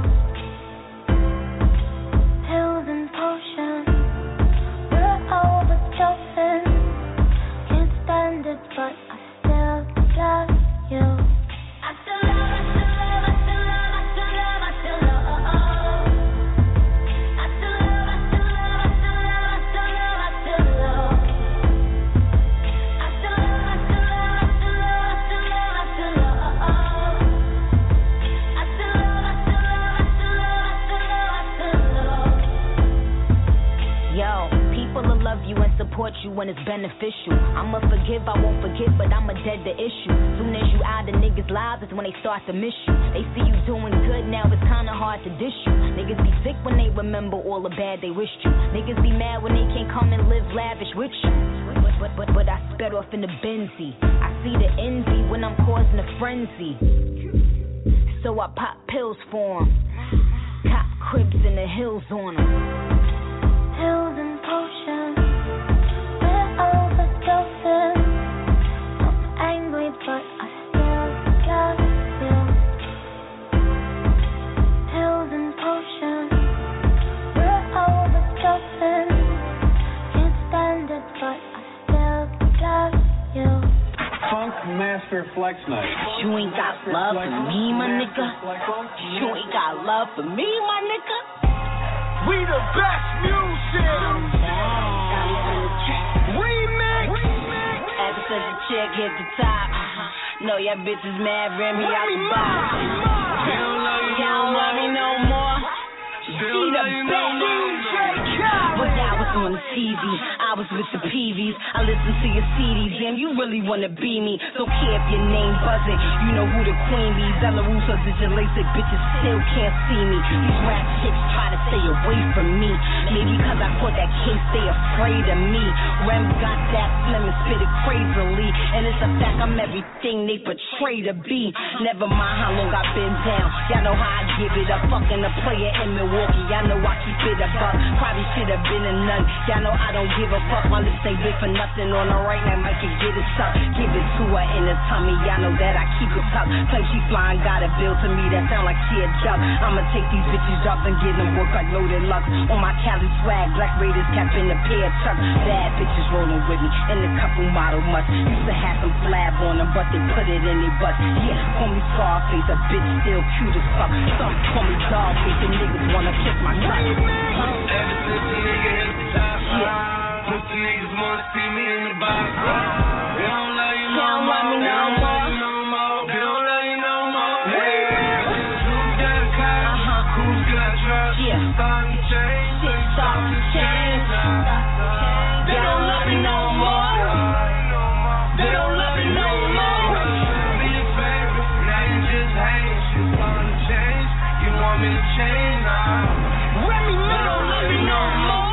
Pills and potions, we're overdosing. Can't stand it, but I still love you. I still love, I still love, I still love, I still love, I still love. I still love, I still love, I still love, I still love, I still love. I still love, I still love, I still love, I still love, I still love. I still love, I still love, I still love, I still love, I still love. Yo, people will love you and support you when it's beneficial. I'ma forgive, I won't forget, but I'ma dead the issue. Soon as you out of niggas' lives is when they start to miss you. They see you doing good, now it's kinda hard to dish you. Niggas be sick when they remember all the bad they wished you. Niggas be mad when they can't come and live lavish with you. But I sped off in the Benzie. I see the envy when I'm causing a frenzy. So I pop pills for 'em. Cop cribs in the hills on 'em. Pills and potions, we're overdosing. I'm angry, but I still love you. Pills and potions, we're overdosing. Can't stand it, but I still love you. Funk Master Flex Night. You ain't got love for me, my nigga. You ain't got love for me, my nigga. We the best music. Remix. Ever since the chick hit the top, know your bitches mad, ran me out the box. They don't love me no more. She the best. But I was on the TV, I was with the PVs. I listened to your CDs, damn, you really wanna be me. Don't care if your name buzzing, you know who the queen be. Belarus or Digital LASIK, bitches still can't see me. These rap chicks try to stay away from me. Maybe cause I caught that case, they afraid of me. Rem got that slim and spit it crazily. And it's a fact I'm everything they portray to be. Never mind how long I've been down, y'all know how I give it up. Fucking a player in Milwaukee, y'all know I keep it a buck. Probably should have been a nun, y'all know I don't give a fuck. My lips ain't big for nothing, on the right now might can get it sucked. Give it to her in the tummy, y'all know that I keep it tucked. Play she flying, got a bill to me that sound like she a duck. I'ma take these bitches up and get them work like loaded luck. On my Cali swag, Black Raiders cap in the pair of trucks. Bad bitches rolling with me, in a couple model mutts. Used to have some flab on them, but they put it in their butts. Yeah, call me Scarface, a bitch still cute as fuck. Some call me Dogface, and niggas wanna kiss my nuts. Ever since the nigga hit the top, pussy niggas wanna see me in the box. They don't love you no more. They don't love you no more. They don't love you no more. Who's got a car? Who's got trust? Starting to change. Starting to change. They don't love you no more. They don't love you no more. Be your favorite. Now you just hate. You starting to change. You want me to change now. Remy, they don't love you no more.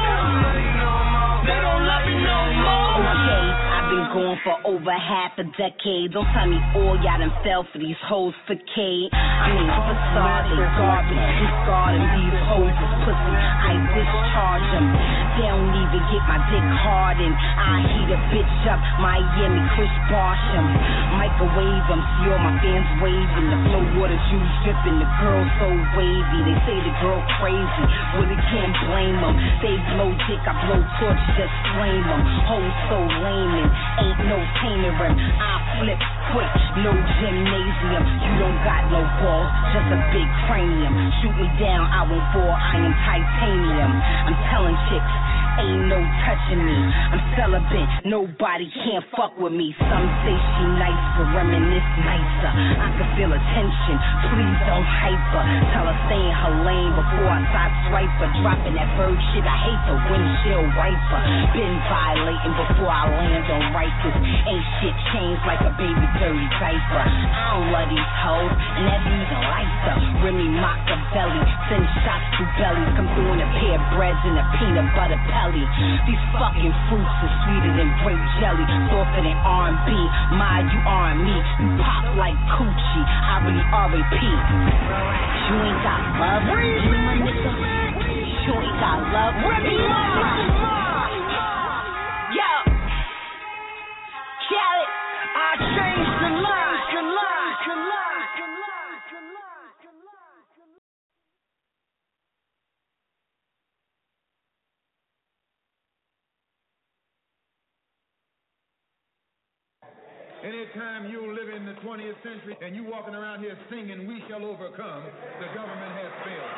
They don't love you no more. Okay, I've been going for over half a decade. Don't tell me all y'all done fell for these hoes for K. I mean, facade, they garbage, discarding these hoes is pussy. I discharge them. They don't even get my dick hardened. I heat a bitch up, Miami, Chris Barsham. Microwave them, see all my fans waving. The flow water juice dripping, the girl so wavy. They say the girl crazy, really can't blame them. They blow dick, I blow torch, just flame them. Hoes so lame and ain't no taming them. I flip quick, no gymnasium. You don't got no balls, just a big cranium. Shoot me down, I won't fall, I am titanium. I'm telling chicks, ain't no touching me. I'm celibate, nobody can't fuck with me. Some say she nice, but reminisce nicer. I can feel attention, please don't hype her. Tell her stay in her lane before I side swipe her. Dropping that bird shit, I hate the windshield wiper. Been violating before I land on Rikers. Ain't shit changed like a baby dirty diaper. I don't love these hoes, and that be even lighter. Remy Machiavelli, send shots to bellies. Come through in a pair of breads and a peanut butter pelly. These fucking fruits are sweeter than grape jelly. Softer than R&B, my you are me. You pop like coochie, I really R.A.P. You ain't got love, you my nigga. You ain't got love, Remy Ma. Yo, Khaled, I changed the line. Anytime you live in the 20th century and you walking around here singing, "We shall overcome," the government has failed.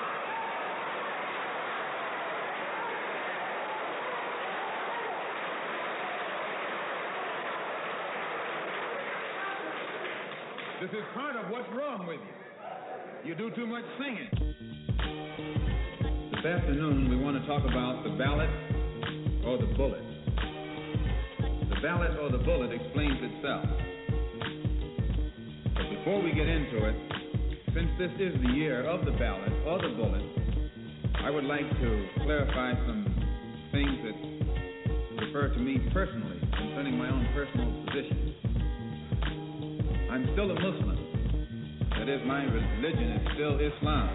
This is part of what's wrong with you. You do too much singing. This afternoon we want to talk about the ballot or the bullet. The ballot or the bullet explains itself. But before we get into it, since this is the year of the ballot or the bullet, I would like to clarify some things that refer to me personally, concerning my own personal position. I'm still a Muslim. That is, my religion is still Islam.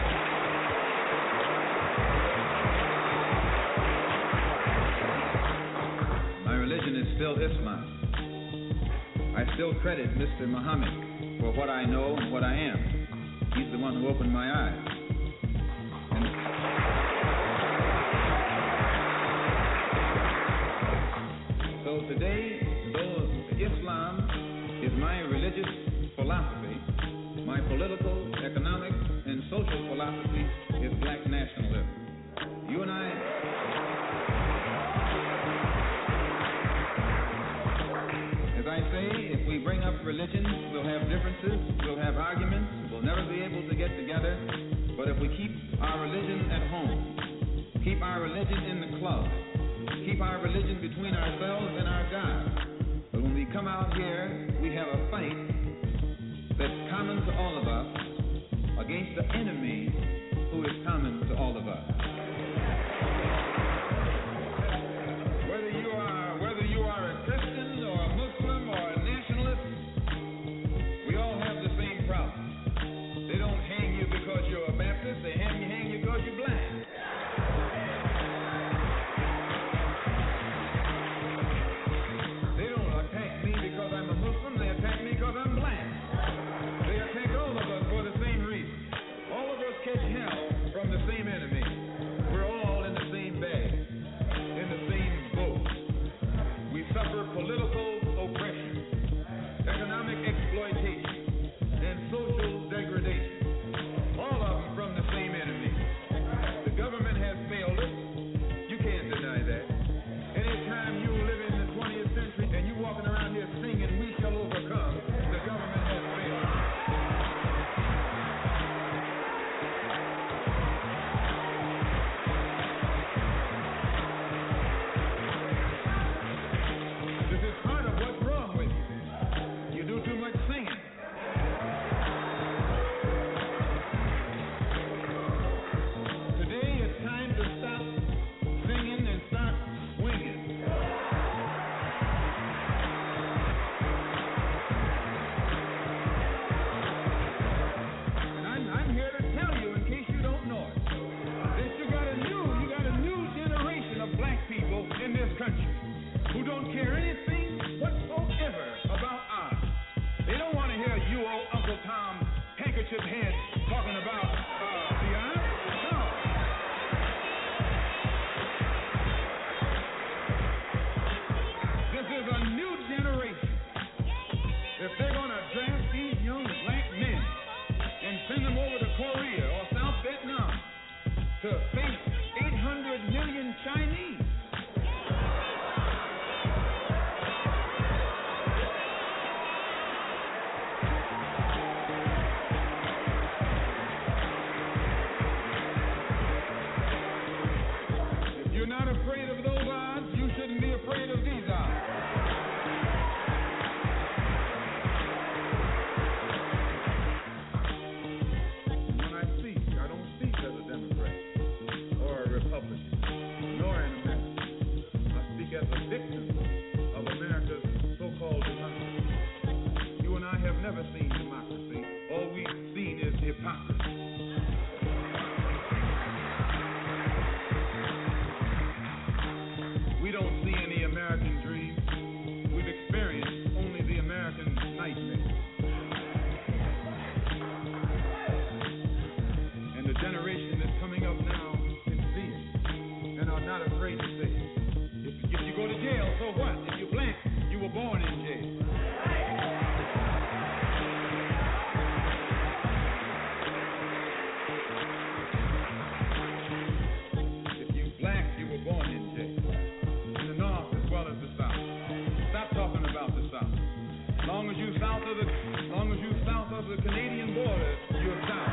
Religion is still Islam. I still credit Mr. Muhammad for what I know and what I am. He's the one who opened my eyes. And so today, though Islam is my religious philosophy, my political, economic, and social philosophy is black nationalism. You and I... I say, if we bring up religion, we'll have differences, we'll have arguments, we'll never be able to get together. But if we keep our religion at home, keep our religion in the club, keep our religion between ourselves and our God. But when we come out here, we have a fight that's common to all of us against the enemy who is common to all of us. Whether you are a Christian or a Muslim or a nationalist, we all have the same problem. They don't hang you because you're a Baptist, they hang you because you're black. They don't attack me because I'm a Muslim, they attack me because I'm black. They attack all of us for the same reason. All of us catch hell from the same enemy. We're all in the same bag, in the same boat. We suffer political oppression, economic exploitation, and social degradation. All of them from the same enemy. The government has failed us. You can't deny that. Anytime you live in the 20th century and you walking around here singing, "We shall overcome," the government has failed. This is part of what's wrong with you. You do too much singing. Today it's time to stop singing and start swinging. And I'm here to tell you, in case you don't know it, that you got a new generation of black people in this country who don't care anything whatsoever about art. They don't want to hear you old Uncle Tom handkerchief head talking about the art. No. This is a new generation. If they're going to draft these young black men and send them over to Korea or South Vietnam to face 800 million Chinese, south of the Canadian border, you're south.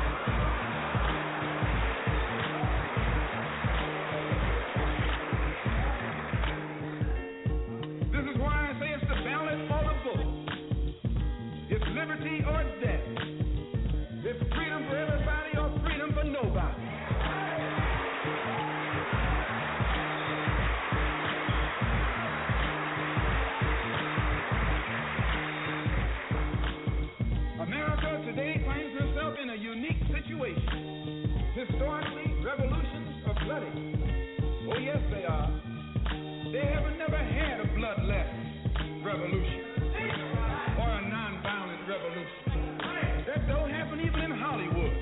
This is why I say it's the ballot or the vote. It's liberty or death. It's freedom for everybody or freedom for nobody. America today finds herself in a unique situation. Historically, revolutions are bloody. Oh yes, they are. They have never had a bloodless revolution or a non-violent revolution. That don't happen even in Hollywood.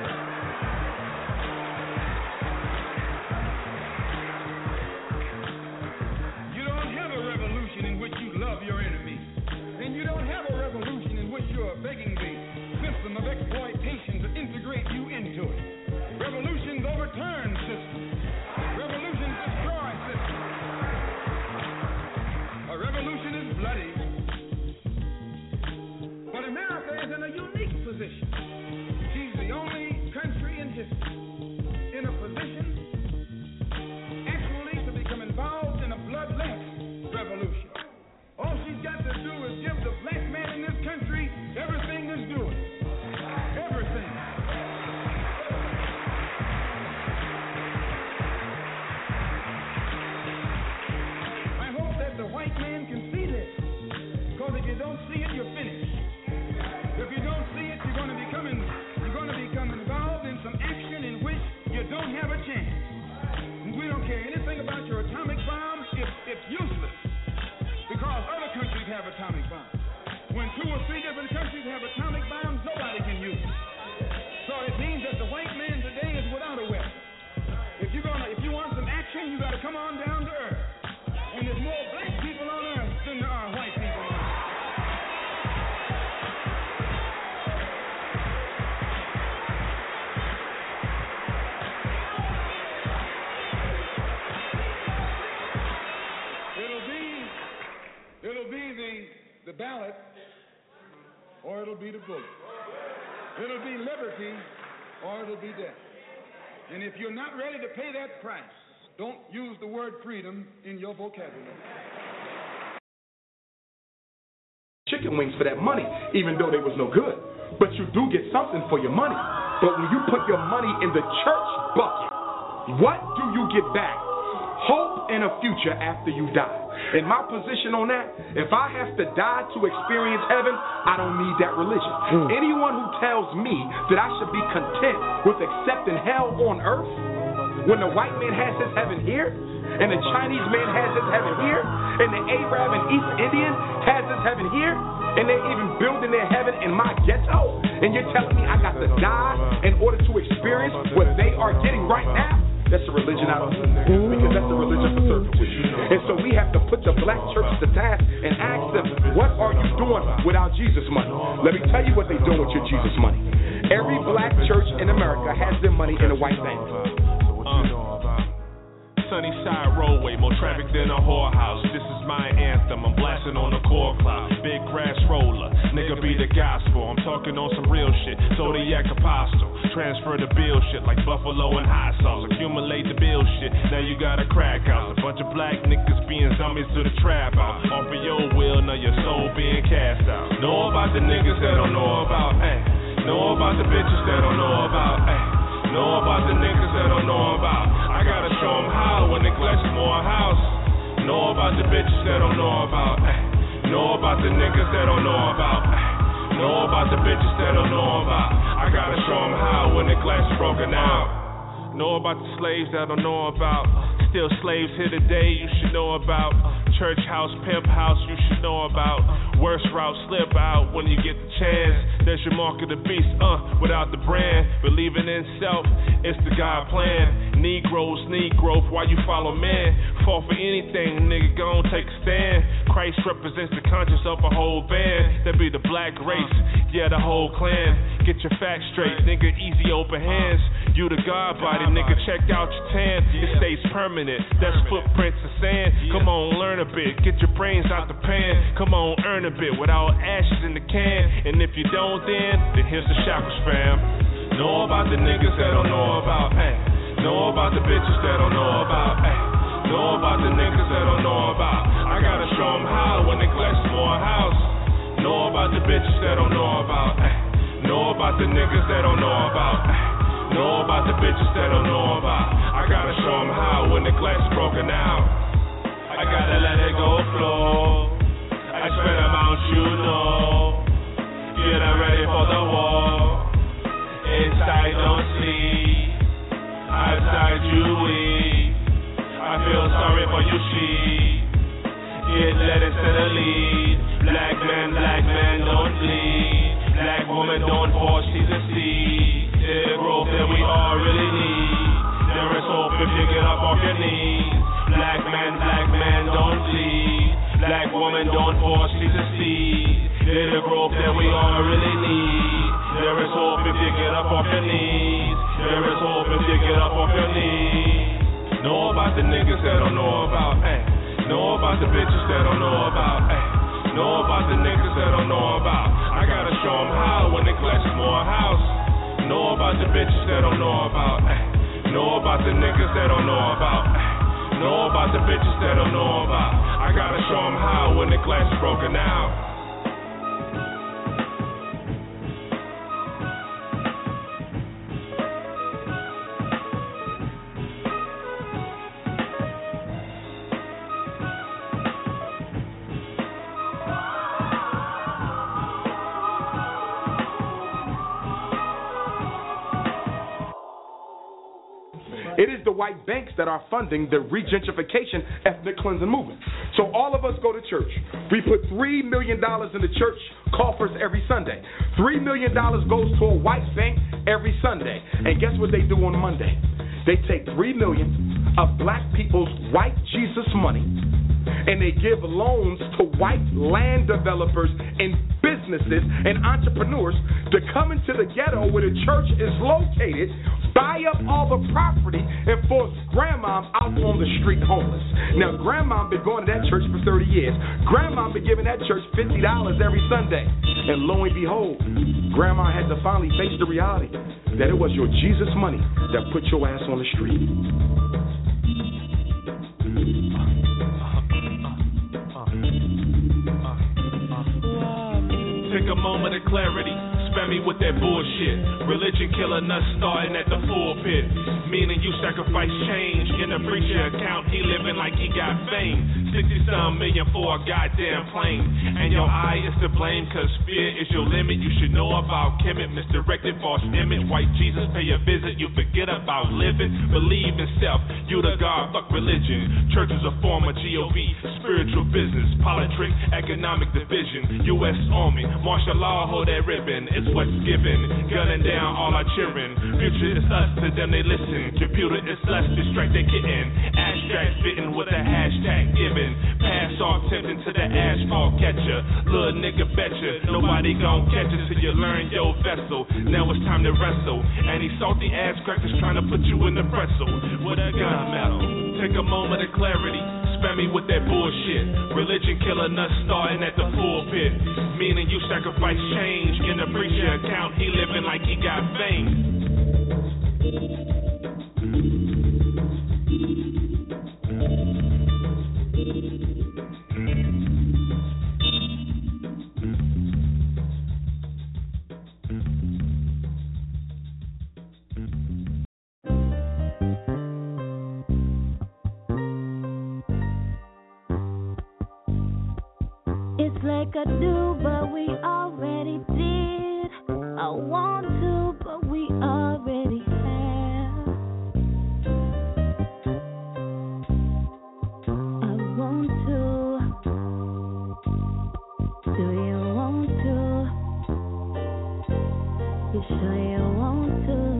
You don't have a revolution in which you love your enemy. And you don't have a revolution in which you are begging the system of exploitation to integrate you into it. Revolutions overturn systems. Revolutions destroy systems. A revolution is bloody. But America is in a unique position. She's the only country in history in a position actually to become involved in a bloodless revolution. All she's got to do is give the black man in this country everything that's doing. Everything. I hope that the white man can see this. Because if you don't see it, you're finished. If you don't see it, you're going to become involved in some action in which you don't have a chance. And we don't care anything about your atomic bomb. It's useless. Because other countries have atomic bombs. When 2 or 3 different countries have atomic bombs, nobody can use it. So it means that the white man today is without a weapon. If you want some action, you got to come on down to earth. And there's more black people on earth than there are white people on earth. It'll be the ballot, or it'll be the bullet. It'll be liberty, or it'll be death. And if you're not ready to pay that price, don't use the word freedom in your vocabulary. Chicken wings for that money, even though they was no good. But you do get something for your money. But when you put your money in the church bucket, what do you get back? Hope and a future after you die. In my position on that, if I have to die to experience heaven, I don't need that religion. Anyone who tells me that I should be content with accepting hell on earth, when the white man has his heaven here, and the Chinese man has his heaven here, and the Arab and East Indian has his heaven here, and they're even building their heaven in my ghetto, and you're telling me I got to die in order to experience what they are getting right now? That's a religion I don't need, because that's a religion for servitude. And so we have to put the black church to task and ask them, what are you doing without Jesus money? Let me tell you what they're doing with your Jesus money. Every black church in America has their money in a white bank. Sunnyside roadway, more traffic than a whorehouse. This is my anthem, I'm blasting on the core cloud. Big grass roller, nigga be the gospel. I'm talking on some real shit, Zodiac apostle. Transfer the bill shit like buffalo and hot sauce. Accumulate the bill shit, now you got a crack house. A bunch of black niggas being zombies to the trap house. Off of your will, now your soul being cast out. Know about the niggas that don't know about, ayy. Know about the bitches that don't know about, ayy. Know about the niggas that don't know about. I gotta show them how when they glass more house. Know about the bitches that don't know about. Know about the niggas that don't know about. Know about the bitches that don't know about. I gotta show them how when the glass is broken out. Know about the slaves that don't know about. Still slaves here today you should know about. Church house, pimp house you should know about. Worst route, slip out when you get the chance. There's your mark of the beast, without the brand. Believing in self, it's the God plan. Negroes need growth while you follow man. Fall for anything, nigga, gon' take a stand. Christ represents the conscience of a whole band. That be the black race, yeah, the whole clan. get your facts straight. Nigga, easy open hands. You the God body, nigga, check out your tan. It stays permanent, that's footprints of sand. Come on, learn a bit, get your brains out the pan. Come on, earn a bit without ashes in the can. And if you don't, then here's the shackles, fam. Know about the niggas that don't know about, know about the bitches that don't know about, know about the niggas that don't know about. I gotta show them how when they collect more house. Know about the bitches that don't know about, know about the niggas that don't know about, know about the bitches that don't know about. I gotta show them how when the glass broken out. I gotta let it go flow. I spread them out, you know. Get them ready for the war. Inside don't sleep, outside you weep. I feel sorry for you, she. Get led into the lead. Black man don't bleed. Black woman don't force she's a seed. The growth that we all really need. There is hope if you get up off your knees. Black man don't bleed. Black woman don't force she's a seed. The growth that we all really need. There is hope if you get up off your knees. There is hope if you get up off your knees. Know about the niggas that don't know about, know about the bitches that don't know about, know about the niggas that don't know about. I gotta show them how when they collect more house. Know about the bitches that don't know about, know about the niggas that don't know about, know about the bitches that don't know about. I gotta show them how when the glass is broken out. It is the white banks that are funding the regentrification ethnic cleansing movement. So all of us go to church. We put $3 million in the church coffers every Sunday. $3 million goes to a white bank every Sunday. And guess what they do on Monday? They take $3 million of black people's white Jesus money and they give loans to white land developers and businesses and entrepreneurs to come into the ghetto where the church is located, buy up all the property, and force grandma out on the street homeless. Now, grandma been going to that church for 30 years. Grandma been giving that church $50 every Sunday. And lo and behold, grandma had to finally face the reality that it was your Jesus money that put your ass on the street. Take a moment of clarity. Spare me with that bullshit. Religion killing us starting at the pulpit. Meaning you sacrifice change in the preacher account. He living like he got fame. 60-some million for a goddamn plane. And your eye is to blame cause fear is your limit. You should know about Kemet, misdirected false image. White Jesus pay a visit. You forget about living. Believe in self. You the God, fuck religion. Church is a form of GOV. Spiritual business. Politics, economic division. U.S. Army. Martial law, hold that ribbon. It's what's given. Gunning down all our cheering. Future is us, to them they listen. Computer is less distract they getting. Abstract fitting with a hashtag given. Pass off tempting to the asphalt catcher. Little nigga betcha. Nobody gon' catch it till you learn your vessel. Now it's time to wrestle. And these salty ass crackers trying to put you in the pretzel with a gun metal. Take a moment of clarity. Spare me with that bullshit. Religion killing us starting at the pulpit. Meaning you sacrifice change in the preacher account. He living like he got fame. It's like I do, but we already did. I want to, but we already have. I want to. Do you want to? You sure you want to?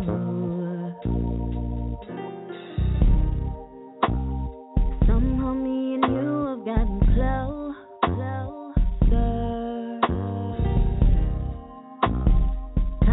Somehow me and you have gotten closer.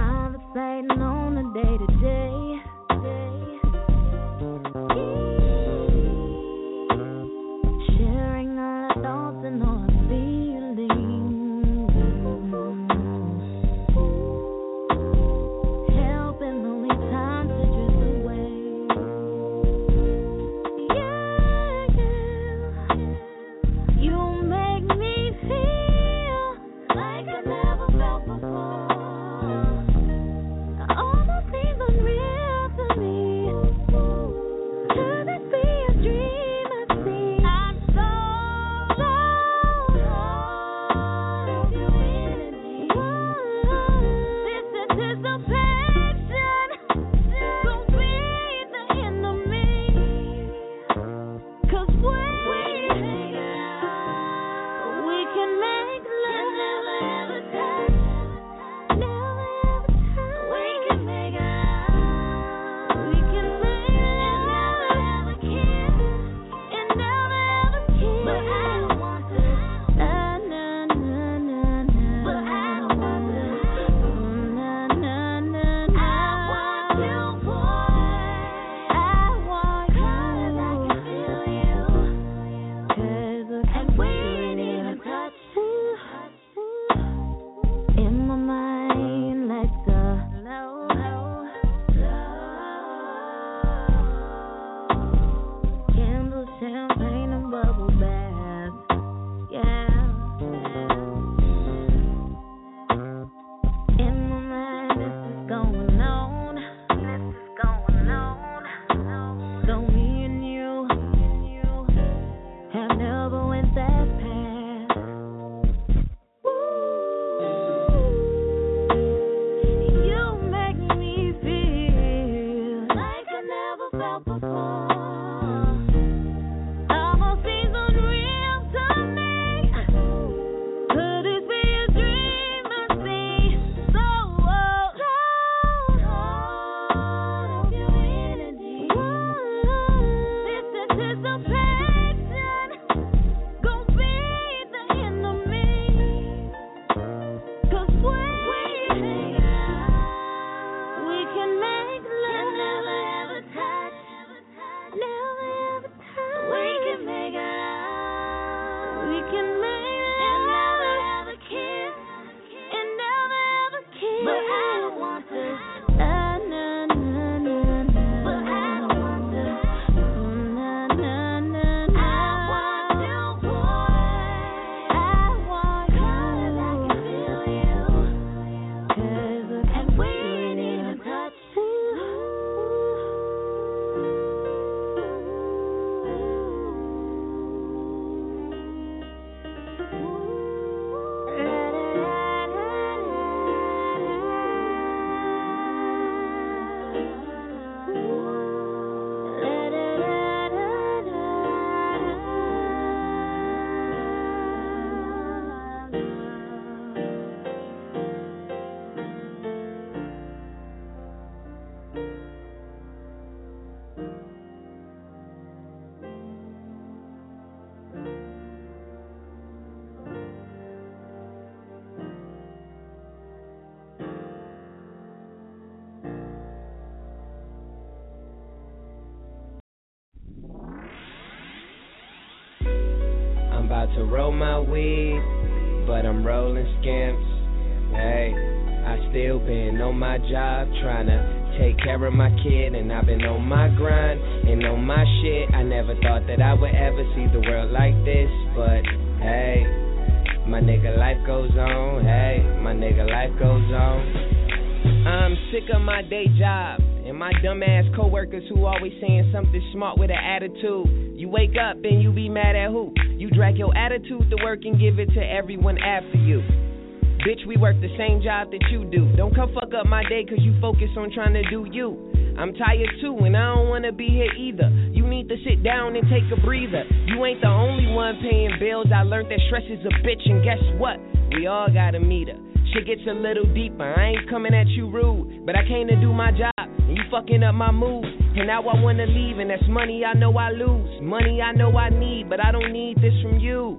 to roll my weed, but I'm rolling skimps. Hey, I still been on my job trying to take care of my kid, and I've been on my grind and on my shit. I never thought that I would ever see the world like this, but hey, my nigga, life goes on. Hey, my nigga, life goes on. I'm sick of my day job and my dumbass coworkers who always saying something smart with an attitude. You wake up and you be mad at who? You drag your attitude to work and give it to everyone after you. Bitch, we work the same job that you do. Don't come fuck up my day cause you focus on trying to do you. I'm tired too and I don't wanna be here either. You need to sit down and take a breather. You ain't the only one paying bills. I learned that stress is a bitch, and guess what? We all got a meter. Shit gets a little deeper. I ain't coming at you rude, but I came to do my job and you fucking up my mood. And now I wanna leave, and that's money I know I lose. Money I know I need, but I don't need this from you.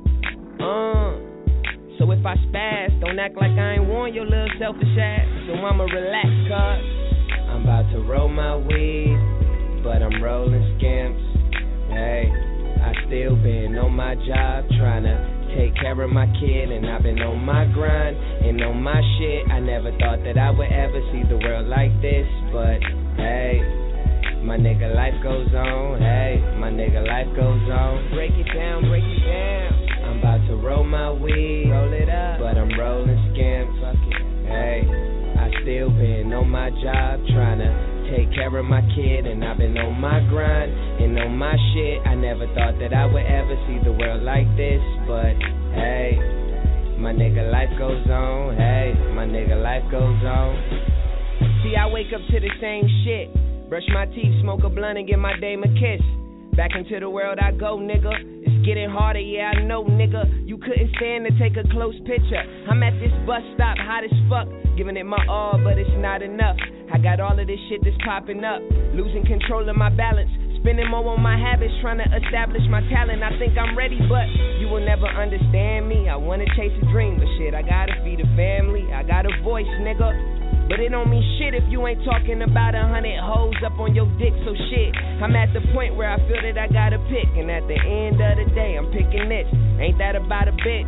So if I spaz, don't act like I ain't want your little selfish ass. So I'ma relax, cuz I'm about to roll my weed, but I'm rolling skimps. Hey, I still been on my job trying to take care of my kid, and I've been on my grind and on my shit. I never thought that I would ever see the world like this, but hey, my nigga, life goes on. Hey, my nigga, life goes on. Break it down, break it down. I'm about to roll my weed, roll it up, but I'm rolling skimps. Hey, I still been on my job trying to take care of my kid, and I've been on my grind and on my shit. I never thought that I would ever see the world like this, but hey, my nigga, life goes on. Hey, my nigga, life goes on. See, I wake up to the same shit. Brush my teeth, smoke a blunt, and give my dame a kiss. Back into the world I go, nigga. It's getting harder, yeah, I know, nigga. You couldn't stand to take a close picture. I'm at this bus stop, hot as fuck, giving it my all, but it's not enough. I got all of this shit that's popping up, losing control of my balance, spending more on my habits, trying to establish my talent. I think I'm ready, but you will never understand me. I wanna chase a dream, but shit, I gotta feed a family. I got a voice, nigga, but it don't mean shit if you ain't talking about 100 hoes up on your dick. So shit, I'm at the point where I feel that I gotta pick, and at the end of the day, I'm picking this. Ain't that about a bitch?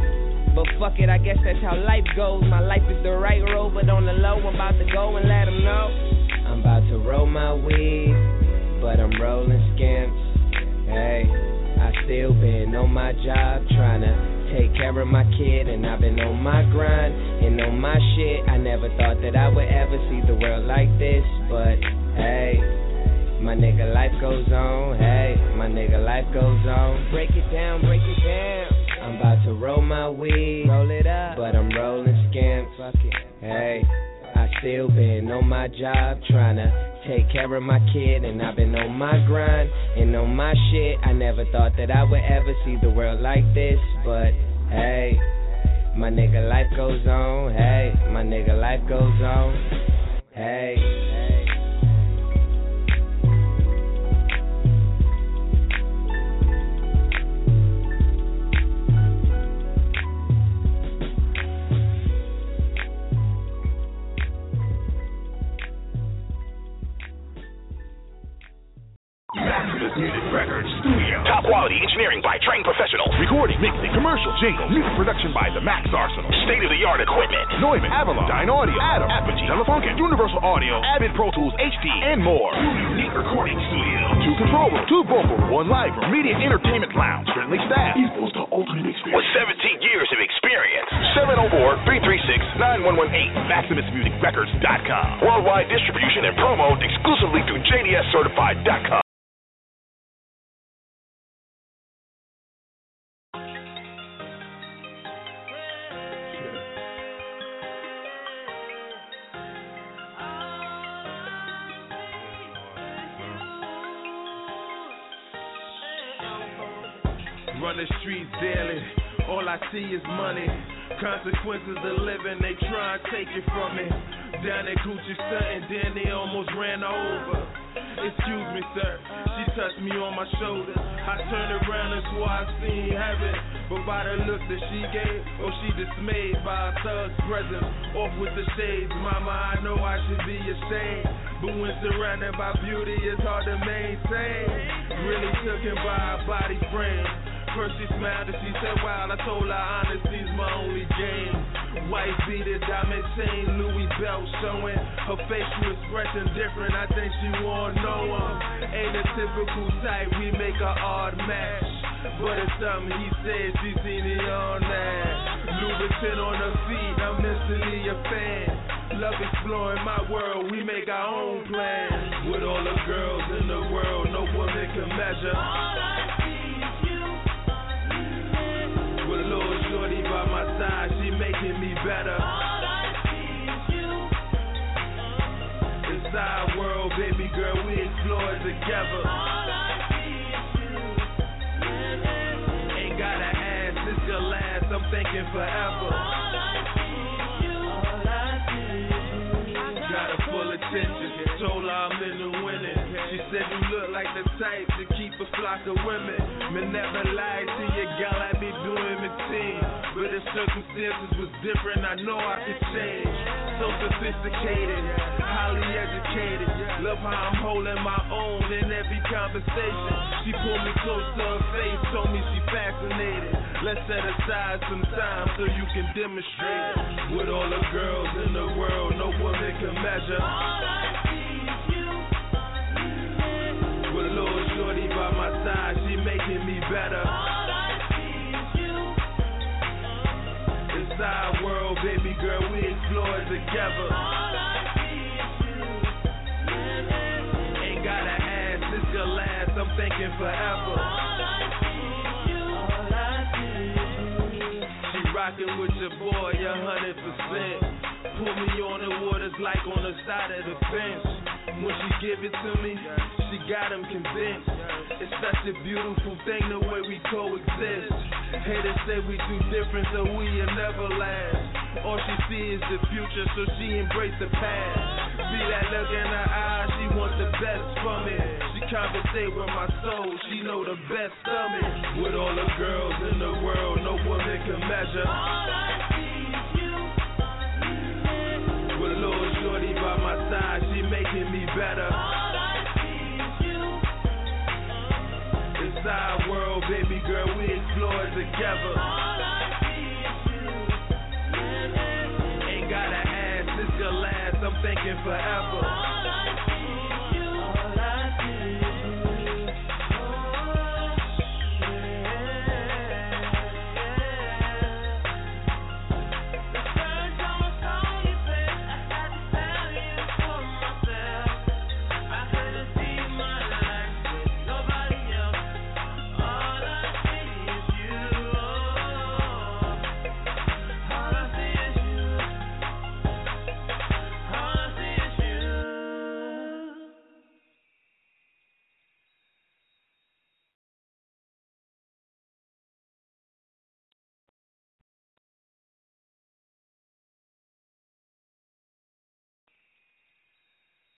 But fuck it, I guess that's how life goes. My life is the right road, but on the low, I'm about to go and let them know. I'm about to roll my weed, but I'm rolling skimps. Hey, I still been on my job trying to take care of my kid, and I've been on my grind and on my shit. I never thought that I would ever see the world like this, but hey, my nigga, life goes on. Hey, my nigga, life goes on. Break it down, break it down. I'm about to roll my weed, roll it up, but I'm rolling skimps. Hey, I still been on my job trying to take care of my kid, and I've been on my grind and on my shit. I never thought that I would ever see the world like this, but hey, my nigga, life goes on. Hey, my nigga, life goes on. Hey. Maximus Music Records Studio. Top quality engineering by trained professionals. Recording, mixing, commercial, jingle, music production by the Max Arsenal. State-of-the-art equipment. Neumann, Avalon, Dyn Audio, Adam, Apogee, Telefunken, Universal Audio, Avid Pro Tools HD, and more. 2 unique recording studios. 2 control rooms, 2 vocal, 1 live room, media entertainment lounge, friendly staff. Equals the ultimate experience. With 17 years of experience. 704-336-9118. MaximusMusicRecords.com. Worldwide distribution and promo exclusively through JDSCertified.com. Run the streets daily, all I see is money. Consequences of living, they try and take it from me. Down at Gucci stunting, then they almost ran over. Excuse me, sir, she touched me on my shoulder. I turned around and swore I seen heaven, but by the look that she gave, oh, she dismayed by a thug's presence. Off with the shades, mama, I know I should be ashamed, but when surrounded by beauty, it's hard to maintain. Really taken by a body frame. First she smiled and she said, wow, I told her honesty's my only game. White beater, diamond chain, Louis belt showing. Her facial expression different, I think she wanna know him. Ain't a typical type, we make a odd match. But it's something he said, she seen it on that. Louboutin on her feet, I'm instantly a fan. Love exploring my world, we make our own plans. With all the girls in the world, no woman can measure. With little shorty by my side, she making me better. Inside world, baby girl, we explore it together. Ain't gotta ask, this your last, I'm thinking forever. Got her full attention, told her I'm in the winning. She said you look like the type to keep a flock of women. Man, never lied to you, girl, I be doing my thing. But if circumstances was different, I know I could change. So sophisticated, highly educated. Love how I'm holding my own in every conversation. She pulled me close to her face, told me she fascinated. Let's set aside some time so you can demonstrate. With all the girls in the world, no woman can measure. With a little shorty by my side, she making me better. Inside world, baby girl, we explore it together. Ain't gotta ask, this your last, I'm thinking forever. She rockin' with your boy, 100%. Put me on the waters like on the side of the fence. When she give it to me, she got him convinced. It's such a beautiful thing the way we coexist. Haters say we too different, so we'll never last. All she sees is the future, so she embrace the past. See that look in her eyes, she wants the best from it. She conversate with my soul, she know the best of me. With all the girls in the world, no woman can measure. With a little shorty by my side, she making me better. Inside world, baby girl, we explore it together. Ain't gotta ask, this your last, I'm thinking forever.